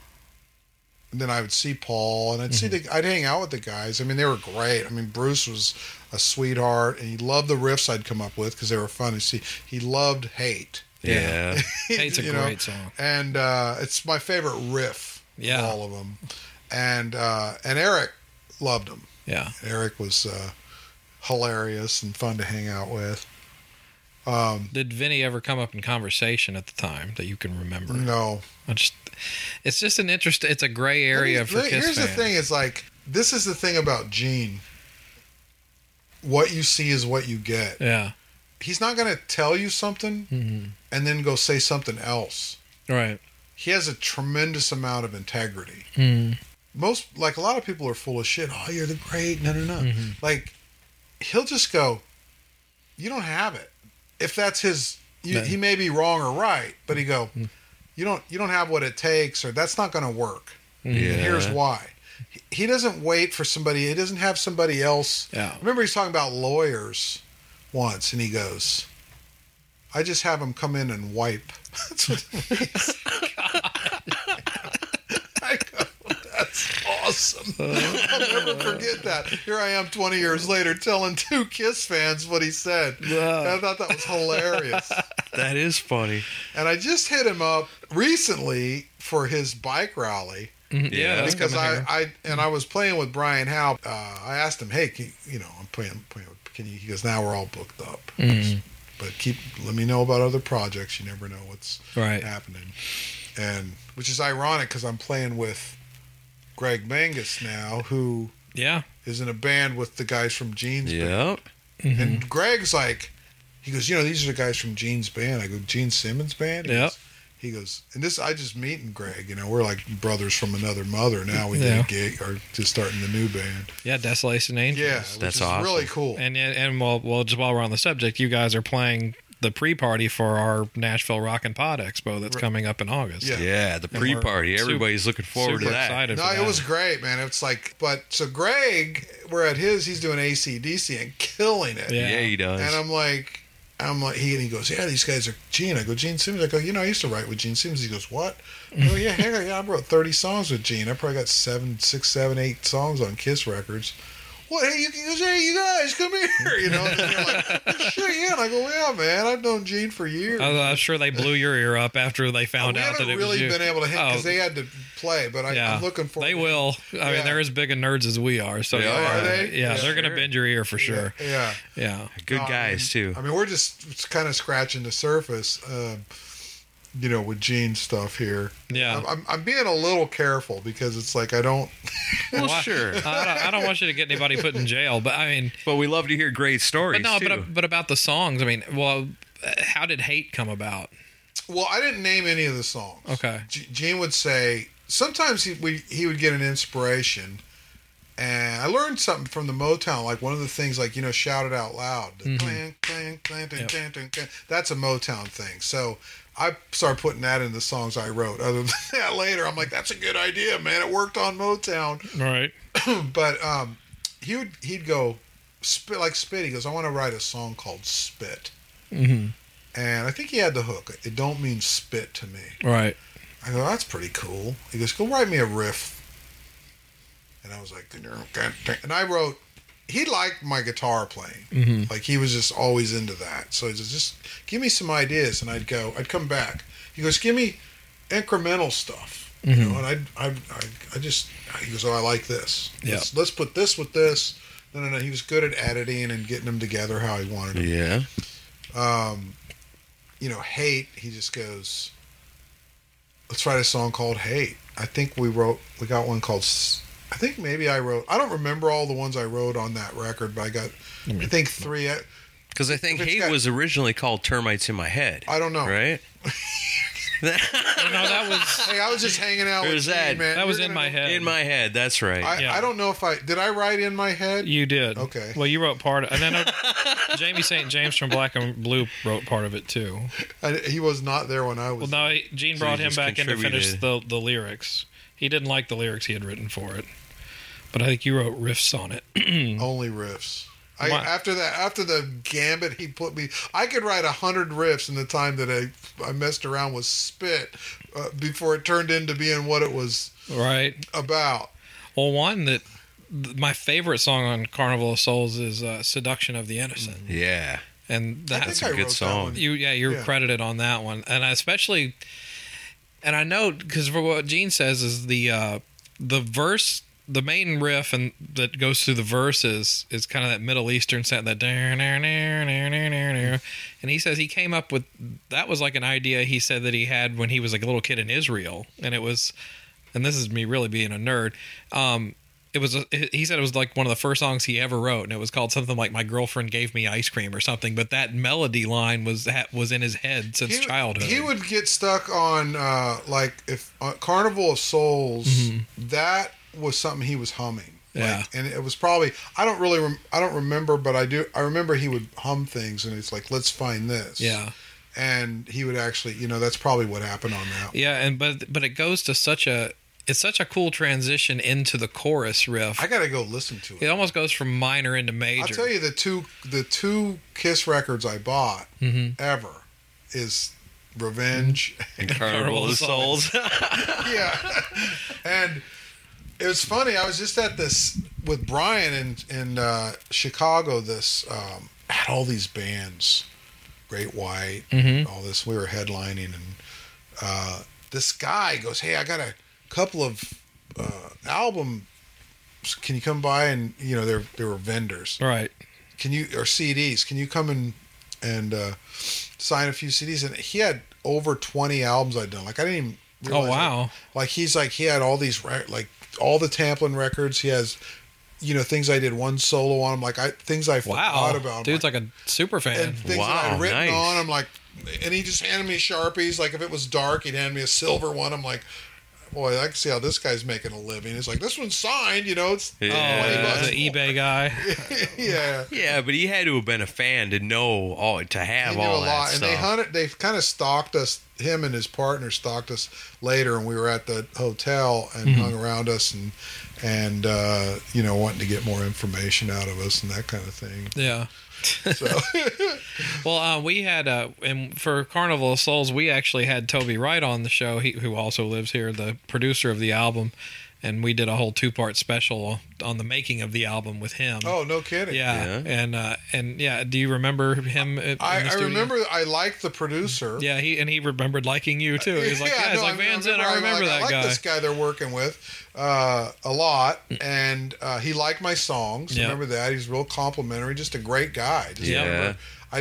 Speaker 5: then I would see Paul, and I'd hang out with the guys. I mean, they were great. I mean, Bruce was a sweetheart, and he loved the riffs I'd come up with because they were fun. He loved Hate.
Speaker 3: Yeah.
Speaker 4: Hate's a great song.
Speaker 5: And it's my favorite riff of all of them. And Eric loved them.
Speaker 4: Yeah.
Speaker 5: Eric was hilarious and fun to hang out with.
Speaker 4: Did Vinny ever come up in conversation at the time that you can remember?
Speaker 5: No.
Speaker 4: It's just an interest. It's a gray area for Kiss
Speaker 5: Here's
Speaker 4: fans.
Speaker 5: the thing: is like this is the thing about Gene. What you see is what you get.
Speaker 4: Yeah.
Speaker 5: He's not going to tell you something and then go say something else.
Speaker 4: Right.
Speaker 5: He has a tremendous amount of integrity. A lot of people are full of shit. Oh, you're the great. No. Like, he'll just go, you don't have it. If that's his, he may be wrong or right, but he go, you don't have what it takes, or that's not going to work. And here's why. He doesn't wait for somebody. He doesn't have somebody else.
Speaker 4: Yeah.
Speaker 5: Remember, he's talking about lawyers once, and he goes, I just have them come in and wipe. That's what it means. I go, that's awesome. I'll never forget that. Here I am 20 years later telling two Kiss fans what he said. I thought that was hilarious.
Speaker 3: That is funny.
Speaker 5: And I just hit him up recently for his bike rally.
Speaker 4: Yeah,
Speaker 5: because I was playing with Brian Howe. I asked him, hey, I'm playing. Can you? He goes, now we're all booked up. But let me know about other projects. You never know what's happening. And which is ironic because I'm playing with Greg Mangus now, who is in a band with the guys from Gene's band. And Greg's like, he goes, these are the guys from Gene's band. I go, Gene Simmons' band? He goes, and this, I just meeting Greg, we're like brothers from another mother now. We did a gig, or just starting the new band.
Speaker 4: Yeah, Desolation Angels.
Speaker 5: Yeah,
Speaker 3: that's awesome. Really
Speaker 5: cool.
Speaker 4: And well, just while we're on the subject, you guys are playing the pre-party for our Nashville Rock and Pod Expo that's coming up in August.
Speaker 3: Yeah, the pre-party. Everybody's looking forward to that.
Speaker 4: Excited
Speaker 5: no, it was great, man. It's like, so Greg, we're at he's doing AC/DC and killing it.
Speaker 3: Yeah, he does.
Speaker 5: And I'm like, he goes, yeah, these guys are Gene. I go, Gene Simmons. I go, I used to write with Gene Simmons. He goes, what? I go, yeah, I wrote 30 songs with Gene. I probably got 7, 8 songs on Kiss records. What? Hey, you guys, come here. And they're like, oh, shit, yeah. And I go, yeah, man, I've known Gene for years.
Speaker 4: I'm sure they blew your ear up after they found out that it was you.
Speaker 5: We haven't really been able to hit because they had to play, but I'm looking forward.
Speaker 4: They will. I mean, they're as big of nerds as we are. So
Speaker 5: are they?
Speaker 4: Yeah, they're going to bend your ear for sure.
Speaker 5: Yeah.
Speaker 3: Good guys, too.
Speaker 5: I mean, we're just kind of scratching the surface, with Gene stuff here.
Speaker 4: Yeah.
Speaker 5: I'm being a little careful because it's like I don't...
Speaker 3: Well, sure.
Speaker 4: I don't want you to get anybody put in jail, but I mean...
Speaker 3: But we love to hear great stories,
Speaker 4: but about the songs, I mean, well, how did Hate come about?
Speaker 5: Well, I didn't name any of the songs.
Speaker 4: Okay.
Speaker 5: Gene would say sometimes he would get an inspiration, and I learned something from the Motown. Like one of the things, like shout it out loud. The clang, clang, clang, clang, clang, clang, clang. That's a Motown thing. So I started putting that in the songs I wrote. Other than that, later I'm like, that's a good idea, man. It worked on Motown.
Speaker 4: Right.
Speaker 5: But he'd go spit like Spit. He goes, I want to write a song called Spit. Mm-hmm. And I think he had the hook. It don't mean spit to me.
Speaker 4: Right.
Speaker 5: I go, that's pretty cool. He goes, go write me a riff. And I was like, and I wrote, he liked my guitar playing. Mm-hmm. Like he was just always into that. So he says, just give me some ideas. And I'd come back. He goes, give me incremental stuff. Mm-hmm. And he goes, oh, I like this.
Speaker 4: Yeah.
Speaker 5: Let's put this with this. No. He was good at editing and getting them together how he wanted them.
Speaker 3: Yeah.
Speaker 5: Hate, he just goes, let's write a song called Hate. I think we got one called, I think maybe I don't remember all the ones I wrote on that record, but I think 3.
Speaker 3: Because I think Hate was originally called Termites in My Head.
Speaker 5: I don't know.
Speaker 3: Right?
Speaker 4: That was...
Speaker 5: Hey, I was just hanging out with you, man.
Speaker 4: That was In My Head.
Speaker 3: In My Head, that's right.
Speaker 5: I don't know if did I write In My Head?
Speaker 4: You did.
Speaker 5: Okay.
Speaker 4: Well, you wrote part of it. And then Jamie St. James from Black and Blue wrote part of it, too.
Speaker 5: He was not there when I was
Speaker 4: there. Well, no, Gene brought him back in to finish the lyrics. He didn't like the lyrics he had written for it. But I think you wrote riffs on it.
Speaker 5: Only riffs. After the gambit he put me, I could write 100 riffs in the time that I messed around with Spit before it turned into being what it was about.
Speaker 4: Well, one that my favorite song on Carnival of Souls is "Seduction of the Innocent."
Speaker 3: Yeah,
Speaker 5: and
Speaker 3: that's a good song.
Speaker 4: You're credited on that one, and especially, and I know because for what Gene says is the verse. The main riff and that goes through the verses is kind of that Middle Eastern sound, that and he says he came up with that was like an idea he said that he had when he was like a little kid in Israel, and it was, and this is me really being a nerd. He said it was like one of the first songs he ever wrote, and it was called something like "My Girlfriend Gave Me Ice Cream" or something. But that melody line was in his head since childhood.
Speaker 5: He would get stuck on Carnival of Souls. Mm-hmm. That was something he was humming.
Speaker 4: Yeah.
Speaker 5: And it was probably, I don't remember, but I remember he would hum things and it's like, let's find this.
Speaker 4: Yeah.
Speaker 5: And he would actually, that's probably what happened on that.
Speaker 4: Yeah. But it goes to such a cool transition into the chorus riff.
Speaker 5: I got to go listen to it.
Speaker 4: It almost goes from minor into major.
Speaker 5: I'll tell you the two Kiss records I bought ever is Revenge
Speaker 3: and Carnival of Souls.
Speaker 5: Yeah. And it was funny. I was just at this with Brian in Chicago. This had all these bands, Great White, all this. We were headlining, and this guy goes, "Hey, I got a couple of albums. Can you come by?" And there were vendors,
Speaker 4: right?
Speaker 5: Or CDs? Can you come and sign a few CDs? And he had over 20 albums I'd done. Like I didn't even realize.
Speaker 4: Oh wow!
Speaker 5: Like he had all these all the Tamplin records. He has, things I did one solo on. Things I forgot about.
Speaker 4: Dude's like a super fan.
Speaker 5: And things that I'd written on. I'm like, and he just handed me Sharpies. Like if it was dark, he'd hand me a silver one. I'm like, boy, I can see how this guy's making a living. It's like, this one's signed, it's
Speaker 4: the eBay guy.
Speaker 5: Yeah.
Speaker 3: Yeah, but he had to have been a fan to know to have all that stuff.
Speaker 5: And they kind of stalked us. Him and his partner stalked us later, and we were at the hotel and hung around us and wanting to get more information out of us and that kind of thing.
Speaker 4: Yeah.
Speaker 5: So.
Speaker 4: Well, we had and for Carnival of Souls, we actually had Toby Wright on the show, who also lives here, the producer of the album, and we did a whole 2-part special on the making of the album with him.
Speaker 5: Oh, no kidding!
Speaker 4: Yeah. And do you remember him?
Speaker 5: I remember. I liked the producer.
Speaker 4: Yeah, he remembered liking you too. He's like, Van Zandt, I remember that guy.
Speaker 5: I like this guy they're working with a lot, and he liked my songs.
Speaker 4: Yeah.
Speaker 5: Remember that? He's real complimentary. Just a great guy.
Speaker 3: Yeah.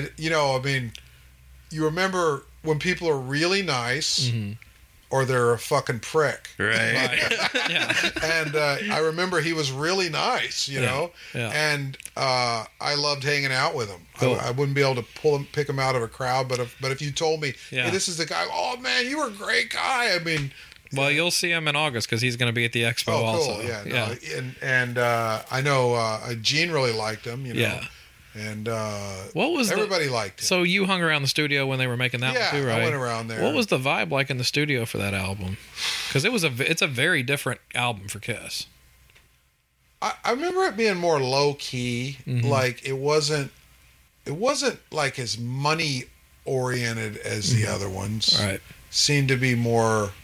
Speaker 5: You remember when people are really nice. Or they're a fucking prick.
Speaker 3: Right.
Speaker 4: Yeah.
Speaker 5: And I remember he was really nice, know?
Speaker 4: Yeah.
Speaker 5: And I loved hanging out with him.
Speaker 4: Cool.
Speaker 5: I wouldn't be able to pick him out of a crowd, but if you told me, hey, this is the guy, oh man, you were a great guy. I mean,
Speaker 4: Well, you'll see him in August because he's going to be at the expo also.
Speaker 5: Cool. Yeah. No, and I know Gene really liked him. You know.
Speaker 4: Yeah.
Speaker 5: And
Speaker 4: what was
Speaker 5: everybody liked it.
Speaker 4: So you hung around the studio when they were making that one too, right?
Speaker 5: I went around there.
Speaker 4: What was the vibe like in the studio for that album? Because it's a very different album for Kiss.
Speaker 5: I remember it being more low key.
Speaker 4: Mm-hmm.
Speaker 5: Like it wasn't like as money oriented as the other ones.
Speaker 4: Right.
Speaker 5: Seemed to be more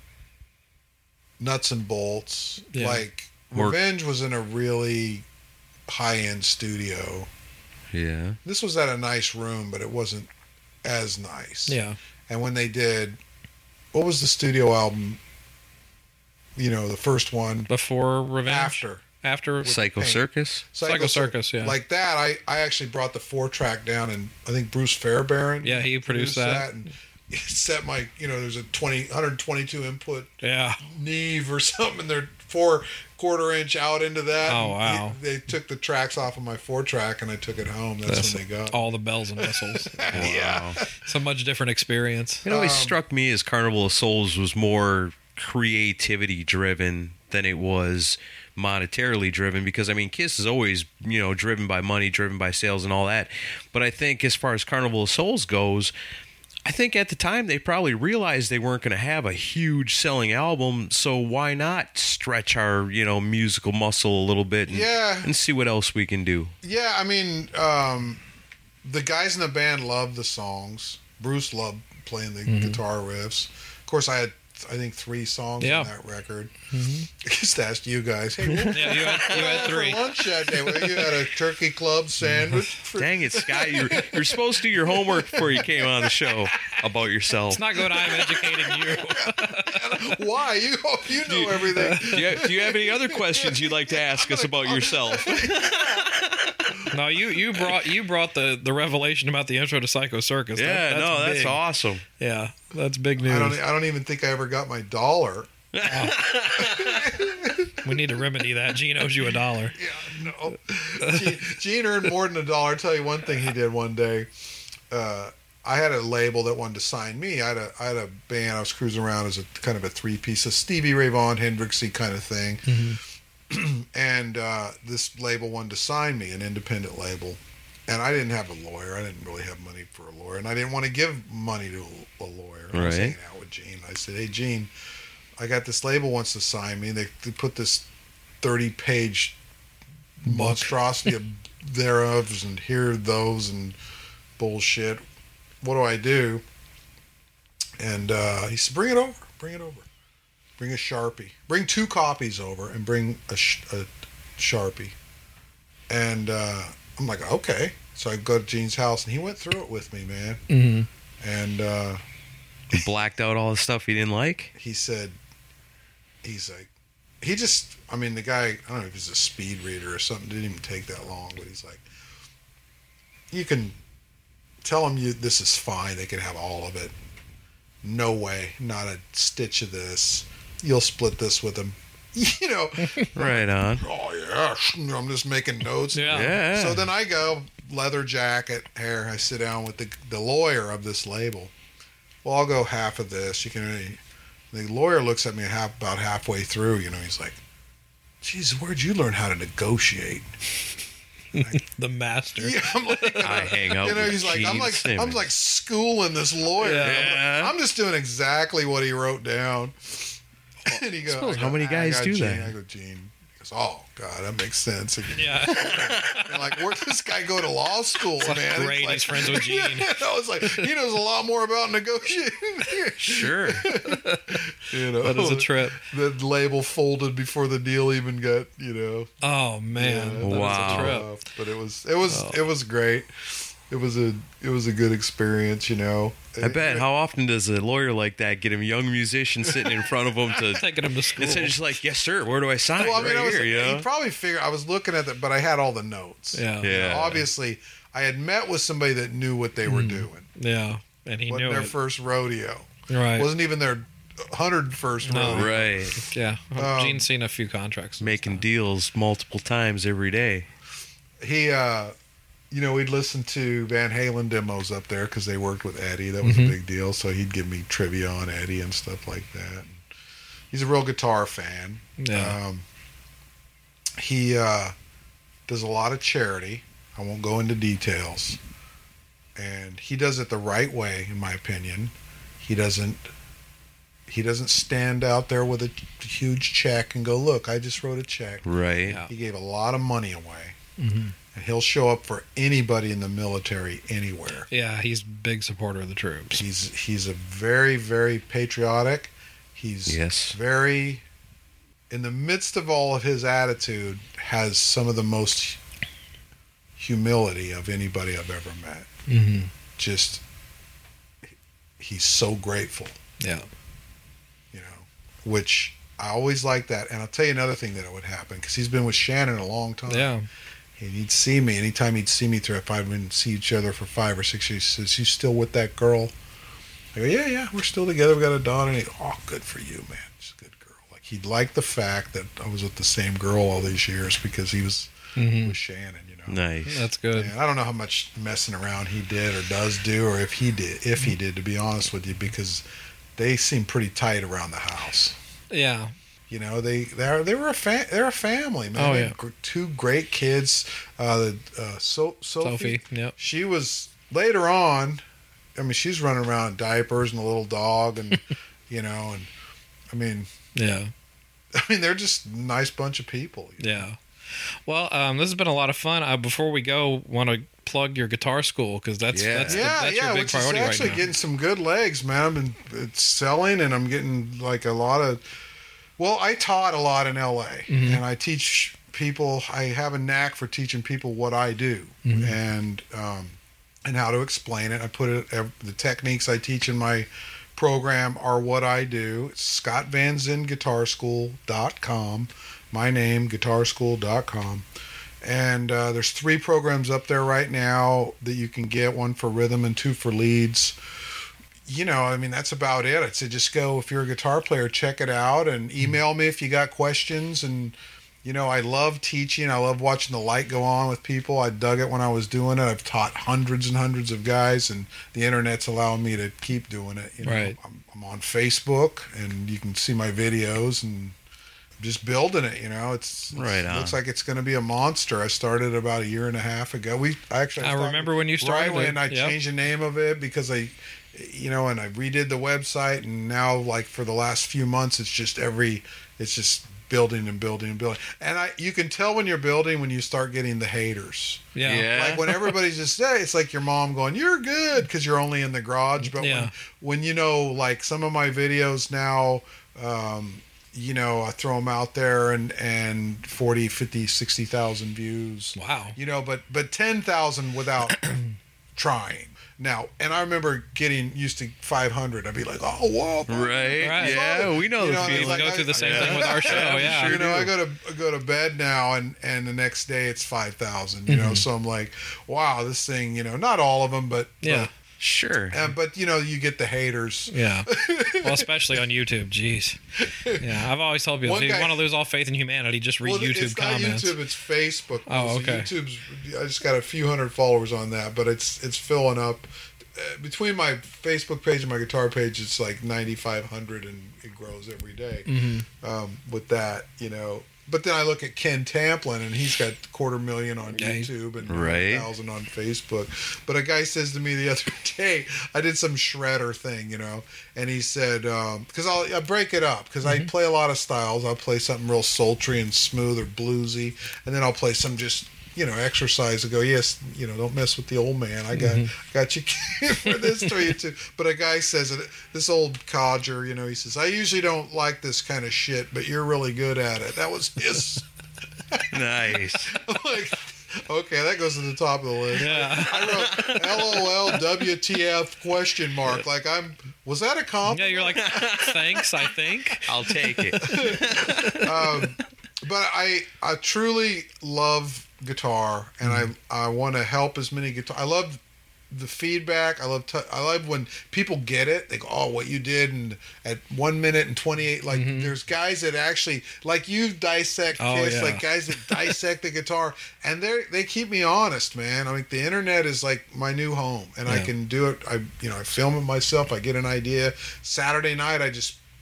Speaker 5: nuts and bolts.
Speaker 4: Yeah.
Speaker 5: Like Revenge was in a really high end studio.
Speaker 3: Yeah.
Speaker 5: This was at a nice room, but it wasn't as nice.
Speaker 4: Yeah.
Speaker 5: And when they did, what was the studio album? You know, the first one.
Speaker 4: Before Revenge? After
Speaker 3: Psycho Circus?
Speaker 4: Psycho Circus, yeah.
Speaker 5: Like that, I actually brought the 4-track down, and I think Bruce Fairbairn.
Speaker 4: Yeah, he produced that.
Speaker 5: And set my, there's a 122 input.
Speaker 4: Yeah.
Speaker 5: Neve or something, and they're 4 1/4-inch out into that.
Speaker 4: Oh, wow.
Speaker 5: They took the tracks off of my 4-track, and I took it home. That's when they got
Speaker 4: all the bells and whistles.
Speaker 5: Yeah.
Speaker 4: It's a much different experience.
Speaker 3: It always struck me as Carnival of Souls was more creativity driven than it was monetarily driven, because I mean Kiss is always driven by money, driven by sales and all that, but I think as far as Carnival of Souls goes, I think at the time they probably realized they weren't going to have a huge selling album, so why not stretch our musical muscle a little bit and see what else we can do.
Speaker 5: Yeah, I mean the guys in the band loved the songs. Bruce loved playing the guitar riffs. Of course, I think 3 songs on that record. I just asked you guys. Hey, what
Speaker 4: you had 3
Speaker 5: for lunch that day? Well, you had a turkey club sandwich.
Speaker 3: Dang it, Scott! You're supposed to do your homework before you came on the show about yourself.
Speaker 4: It's not good. I'm educating you.
Speaker 5: Why? You know everything.
Speaker 3: Do you have any other questions you'd like to ask us about yourself?
Speaker 4: No, you brought the revelation about the intro to Psycho Circus.
Speaker 3: Yeah, that's
Speaker 4: big.
Speaker 3: Awesome.
Speaker 4: Yeah, that's big news.
Speaker 5: I don't even think I ever got my $1.
Speaker 4: We need to remedy that. Gene owes you $1.
Speaker 5: Yeah, no. Gene earned more than $1. I'll tell you one thing he did one day. I had a label that wanted to sign me. I had a band. I was cruising around as a kind of a 3-piece, a Stevie Ray Vaughan, Hendrixy kind of thing. And this label wanted to sign me, an independent label. And I didn't have a lawyer. I didn't really have money for a lawyer. And I didn't want to give money to a lawyer. I was hanging out with Gene. I said, hey, Gene, I got this label wants to sign me. They put this 30-page monstrosity of thereofs and here those and bullshit. What do I do? And he said, bring it over. Bring a Sharpie. Bring 2 copies over and bring a Sharpie. And I'm like, okay. So I go to Gene's house, and he went through it with me, man. Mm-hmm. And
Speaker 3: blacked out all the stuff he didn't like?
Speaker 5: He's like, the guy, I don't know if he's a speed reader or something, didn't even take that long, but he's like, you can tell them this is fine, they can have all of it. No way, not a stitch of this. You'll split this with them.
Speaker 3: Right on.
Speaker 5: Oh yeah, I'm just making notes.
Speaker 4: Yeah.
Speaker 5: So then I go, leather jacket, hair. I sit down with the lawyer of this label. Well, I'll go half of this. The lawyer looks at me about halfway through. He's like, "Geez, where'd you learn how to negotiate?"
Speaker 4: The master.
Speaker 5: Yeah, I'm like,
Speaker 3: I hang out.
Speaker 5: He's like, I'm like schooling this lawyer.
Speaker 3: Yeah.
Speaker 5: I'm just doing exactly what he wrote down. And he goes,
Speaker 3: how many guys do
Speaker 5: Gene.
Speaker 3: that?
Speaker 5: I go, Gene. He goes, oh God, that makes sense.
Speaker 4: Yeah.
Speaker 5: And like, where'd this guy go to law school, man?
Speaker 4: Great, he's friends with Gene.
Speaker 5: I was like, he knows a lot more about negotiating.
Speaker 3: Sure.
Speaker 4: That is a trip.
Speaker 5: The label folded before the deal even got,
Speaker 4: Oh man,
Speaker 5: that
Speaker 3: wow.
Speaker 5: was a trip. But it was great. It was a good experience,
Speaker 3: I bet. How often does a lawyer like that get a young musician sitting in front of him
Speaker 4: taking him to school?
Speaker 3: Instead of just like, yes, sir, where do I sign?
Speaker 5: Well,
Speaker 3: Here,
Speaker 5: he probably figured I was looking at that, but I had all the notes.
Speaker 4: Yeah.
Speaker 5: Obviously, I had met with somebody that knew what they were doing.
Speaker 4: Yeah, and he
Speaker 5: wasn't
Speaker 4: knew
Speaker 5: their
Speaker 4: it.
Speaker 5: first rodeo.
Speaker 4: Right.
Speaker 5: Wasn't even their 101st rodeo.
Speaker 3: Right.
Speaker 4: Yeah. Gene's seen a few contracts.
Speaker 3: Making deals multiple times every day.
Speaker 5: He, we'd listen to Van Halen demos up there because they worked with Eddie. That was a big deal. So he'd give me trivia on Eddie and stuff like that. He's a real guitar fan.
Speaker 4: Yeah.
Speaker 5: He does a lot of charity. I won't go into details. And he does it the right way, in my opinion. He doesn't stand out there with a huge check and go, look, I just wrote a check.
Speaker 3: Right.
Speaker 4: Yeah.
Speaker 5: He gave a lot of money away.
Speaker 4: Mm-hmm.
Speaker 5: And he'll show up for anybody in the military anywhere.
Speaker 4: Yeah, he's a big supporter of the troops.
Speaker 5: He's a very, very patriotic. He's very, in the midst of all of his attitude, has some of the most humility of anybody I've ever met.
Speaker 4: Mm-hmm.
Speaker 5: Just, he's so grateful.
Speaker 4: Yeah.
Speaker 5: You know, which I always like that. And I'll tell you another thing that would happen, because he's been with Shannon a long time.
Speaker 4: Yeah.
Speaker 5: And he'd see me, anytime he'd see me through, if I wouldn't see each other for 5 or 6 years, he says, you still with that girl? I go, yeah, we're still together. We got a daughter. And he goes, oh, good for you, man. She's a good girl. Like, he liked the fact that I was with the same girl all these years because he was with Shannon, you know.
Speaker 3: Nice.
Speaker 4: That's good.
Speaker 5: And I don't know how much messing around he did or does do, or if he did, to be honest with you, because they seem pretty tight around the house.
Speaker 4: Yeah.
Speaker 5: You know, they're a family, man.
Speaker 4: Oh, yeah.
Speaker 5: 2 great kids. Sophie.
Speaker 4: Yep.
Speaker 5: She was later on. I mean, she's running around in diapers and a little dog, and you know, and I mean,
Speaker 4: yeah.
Speaker 5: they're just a nice bunch of people.
Speaker 4: Yeah. Well, this has been a lot of fun. Before we go, want to plug your guitar school, because that's your big
Speaker 5: which
Speaker 4: priority
Speaker 5: is
Speaker 4: right
Speaker 5: actually
Speaker 4: now.
Speaker 5: getting some good legs, man. It's selling, and I'm getting like a lot of. Well, I taught a lot in LA, and I teach people. I have a knack for teaching people what I do, and how to explain it. I put it. The techniques I teach in my program are what I do. It's ScottVanZinGuitarSchool.com. My name, guitarschool.com. And there's 3 programs up there right now that you can get, 1 for rhythm and 2 for leads. You know, I mean, that's about it. I'd say just go, if you're a guitar player, check it out and email me if you got questions. And, you know, I love teaching. I love watching the light go on with people. I dug it when I was doing it. I've taught hundreds and hundreds of guys, and the internet's allowing me to keep doing it. You know,
Speaker 4: right.
Speaker 5: I'm on Facebook, and you can see my videos, and just building it, you know. It looks like it's going to be a monster. I started about 1.5 years ago. I
Speaker 4: remember when you started.
Speaker 5: Right when I changed the name of it because and I redid the website, and now, like, for the last few months, it's just building and building and building. And you can tell when you're building when you start getting the haters.
Speaker 4: Yeah.
Speaker 5: Like when everybody's just it's like your mom going, "You're good," because you're only in the garage. But when you know, like some of my videos now, you know, I throw them out there and 40, 50, 60,000 views.
Speaker 4: Wow.
Speaker 5: You know, but 10,000 without trying. Now, and I remember getting used to 500. I'd be like, oh, whoa.
Speaker 3: Right. Yeah, we know the feeling.
Speaker 4: We go through the same thing with our show, yeah.
Speaker 5: You know, I go to bed now, and the next day it's 5,000, you know, so I'm like, wow, this thing, you know, not all of them, but...
Speaker 4: Yeah.
Speaker 3: Sure.
Speaker 5: But, you know, you get the haters.
Speaker 4: Yeah. Well, especially on YouTube. Jeez. Yeah, I've always told people, if you want to lose all faith in humanity, just read YouTube comments.
Speaker 5: It's not YouTube, it's Facebook.
Speaker 4: Oh, okay.
Speaker 5: So I just got a few hundred followers on that, but it's filling up. Between my Facebook page and my guitar page, it's like 9,500, and it grows every day with that, you know. But then I look at Ken Tamplin, and he's got 250,000 on YouTube and 1,000 on Facebook. But a guy says to me the other day, I did some shredder thing, you know, and he said, because I break it up, because I play a lot of styles. I'll play something real sultry and smooth or bluesy, and then I'll play some just, you know, exercise and go, yes, you know, don't mess with the old man. I got you for this for you too. But a guy says, this old codger, you know, he says, I usually don't like this kind of shit, but you're really good at it. That was his.
Speaker 3: Nice.
Speaker 5: I'm like, okay, that goes to the top of the list.
Speaker 4: Yeah.
Speaker 5: I wrote LOL WTF question mark. Like was that a compliment?
Speaker 4: Yeah, you're like, thanks, I think.
Speaker 3: I'll take it.
Speaker 5: But I truly love guitar, and I want to help as many guitar. I love the feedback. I love when people get it. They go, "Oh, what you did!" And at 1 minute and 28, like there's guys that actually, like you dissect Kiss, like guys that dissect the guitar, and they keep me honest, man. I mean, the internet is like my new home, and I can do it. I film it myself. I get an idea. Saturday night, I just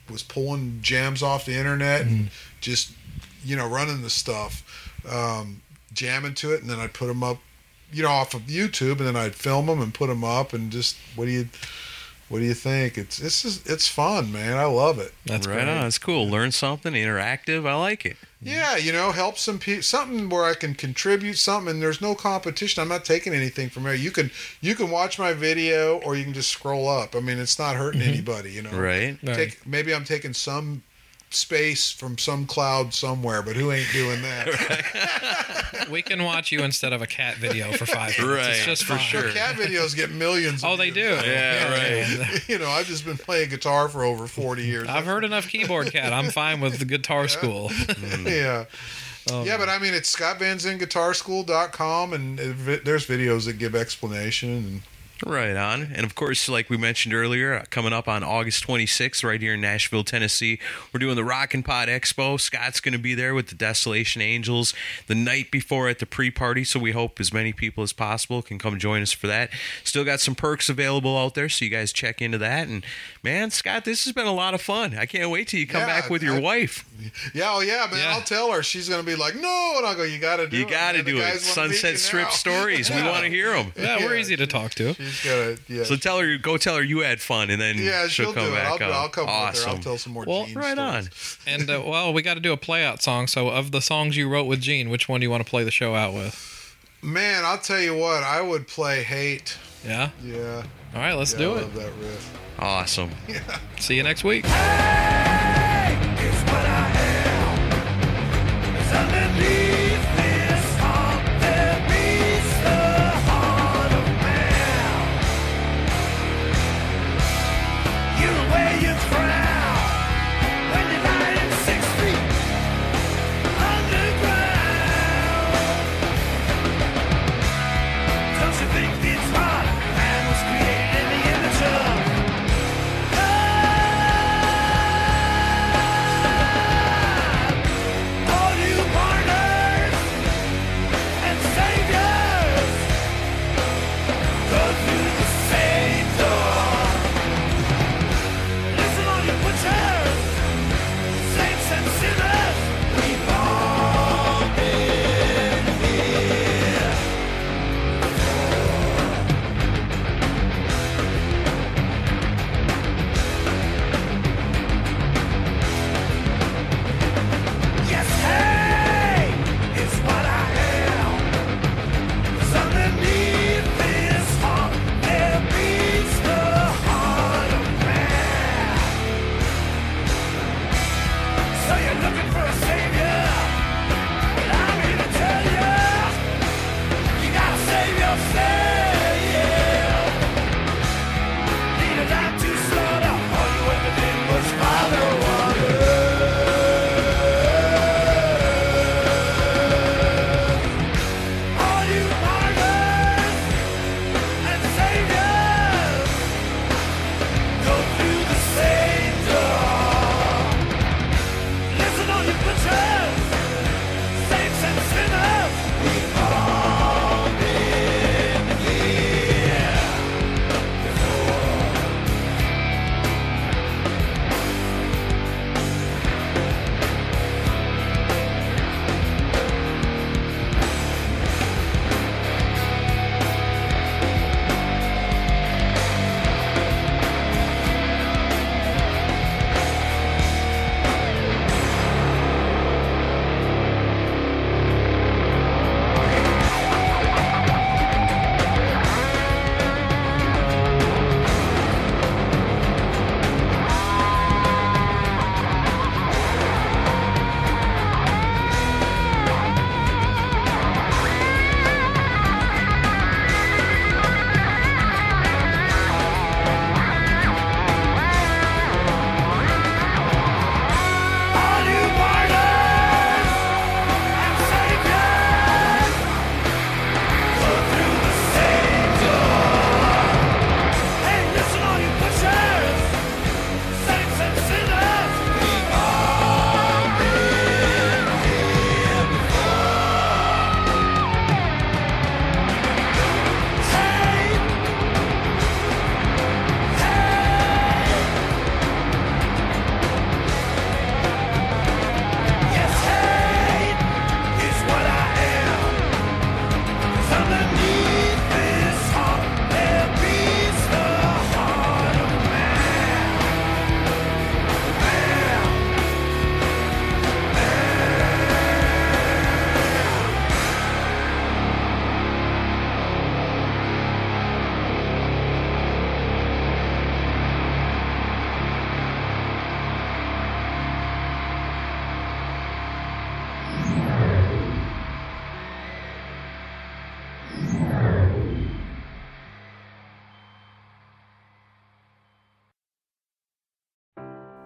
Speaker 5: was pulling jams off the internet and just, running the stuff, jamming to it, and then I'd put them up, off of YouTube, and then I'd film them and put them up, and just what do you think? It's fun, man. I love it.
Speaker 3: That's right on. It's cool. Learn something, interactive. I like it.
Speaker 5: Yeah, help some people, something where I can contribute something, and there's no competition. I'm not taking anything from there. You can watch my video, or you can just scroll up. I mean, it's not hurting anybody,
Speaker 3: Right.
Speaker 5: Maybe I'm taking some space from some cloud somewhere, but who ain't doing that?
Speaker 4: We can watch you instead of a cat video for 5 minutes.
Speaker 3: Right,
Speaker 4: It's just
Speaker 3: for
Speaker 4: fine.
Speaker 3: sure.
Speaker 5: Cat videos get millions.
Speaker 4: Oh,
Speaker 5: of
Speaker 4: they
Speaker 5: views.
Speaker 4: do.
Speaker 3: Yeah, right.
Speaker 5: I've just been playing guitar for over 40 years.
Speaker 4: I've heard enough Keyboard Cat. I'm fine with the guitar school.
Speaker 5: Yeah. But I mean, it's ScottVanZinGuitarSchool.com, and there's videos that give explanation. And
Speaker 3: Right on. And of course, like we mentioned earlier, coming up on August 26th right here in Nashville, Tennessee, we're doing the Rockin' Pod Expo. Scott's going to be there with the Desolation Angels the night before at the pre-party, so we hope as many people as possible can come join us for that. Still got some perks available out there, so you guys check into that. And man, Scott, this has been a lot of fun. I can't wait till you come back with your wife.
Speaker 5: Yeah, man. Yeah. I'll tell her. She's going to be like, no, and I'll go, you got to do it.
Speaker 3: You got to do it. Sunset Strip stories. We want to hear them.
Speaker 4: Yeah, we're easy to talk to.
Speaker 3: So go tell her you had fun, and then she'll come back.
Speaker 5: I'll come
Speaker 3: awesome.
Speaker 5: with her. I'll tell some more. Gene
Speaker 3: right
Speaker 5: stories.
Speaker 3: on.
Speaker 4: And we got to do a play out song. So of the songs you wrote with Gene, which one do you want to play the show out with?
Speaker 5: Man, I'll tell you what. I would play "Hate."
Speaker 4: Yeah.
Speaker 5: Yeah.
Speaker 4: All right, let's do
Speaker 5: I
Speaker 4: it.
Speaker 5: love that riff.
Speaker 3: Awesome.
Speaker 5: Yeah.
Speaker 4: See you next week.
Speaker 9: Hey, it's what I am. It's underneath this heart that beats the heart of man. You wear your crown when you're lying 6 feet underground. Don't you think it's hard? Man was created in the image of God.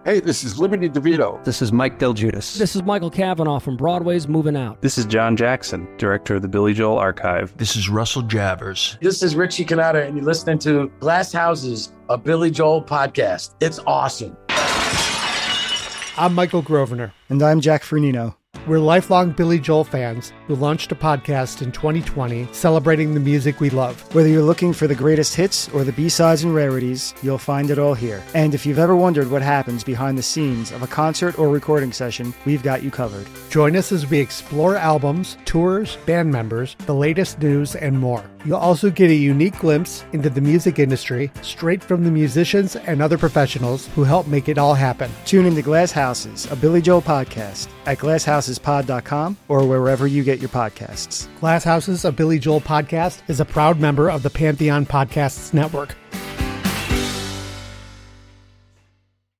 Speaker 10: Hey, this is Liberty DeVito.
Speaker 11: This is Mike Del Giudice.
Speaker 12: This is Michael Cavanaugh from Broadway's Moving Out.
Speaker 13: This is John Jackson, director of the Billy Joel Archive.
Speaker 14: This is Russell Javers.
Speaker 15: This is Richie Cannata, and you're listening to Glass Houses, a Billy Joel podcast. It's awesome.
Speaker 16: I'm Michael Grosvenor.
Speaker 17: And I'm Jack Fernino.
Speaker 16: We're lifelong Billy Joel fans who launched a podcast in 2020 celebrating the music we love.
Speaker 17: Whether you're looking for the greatest hits or the B-sides and rarities, you'll find it all here. And if you've ever wondered what happens behind the scenes of a concert or recording session, we've got you covered.
Speaker 16: Join us as we explore albums, tours, band members, the latest news, and more. You'll also get a unique glimpse into the music industry straight from the musicians and other professionals who help make it all happen.
Speaker 17: Tune into Glass Houses, a Billy Joel podcast at glasshouses.pod.com or wherever you get your podcasts.
Speaker 16: Glass Houses, a Billy Joel podcast is a proud member of the Pantheon Podcasts Network.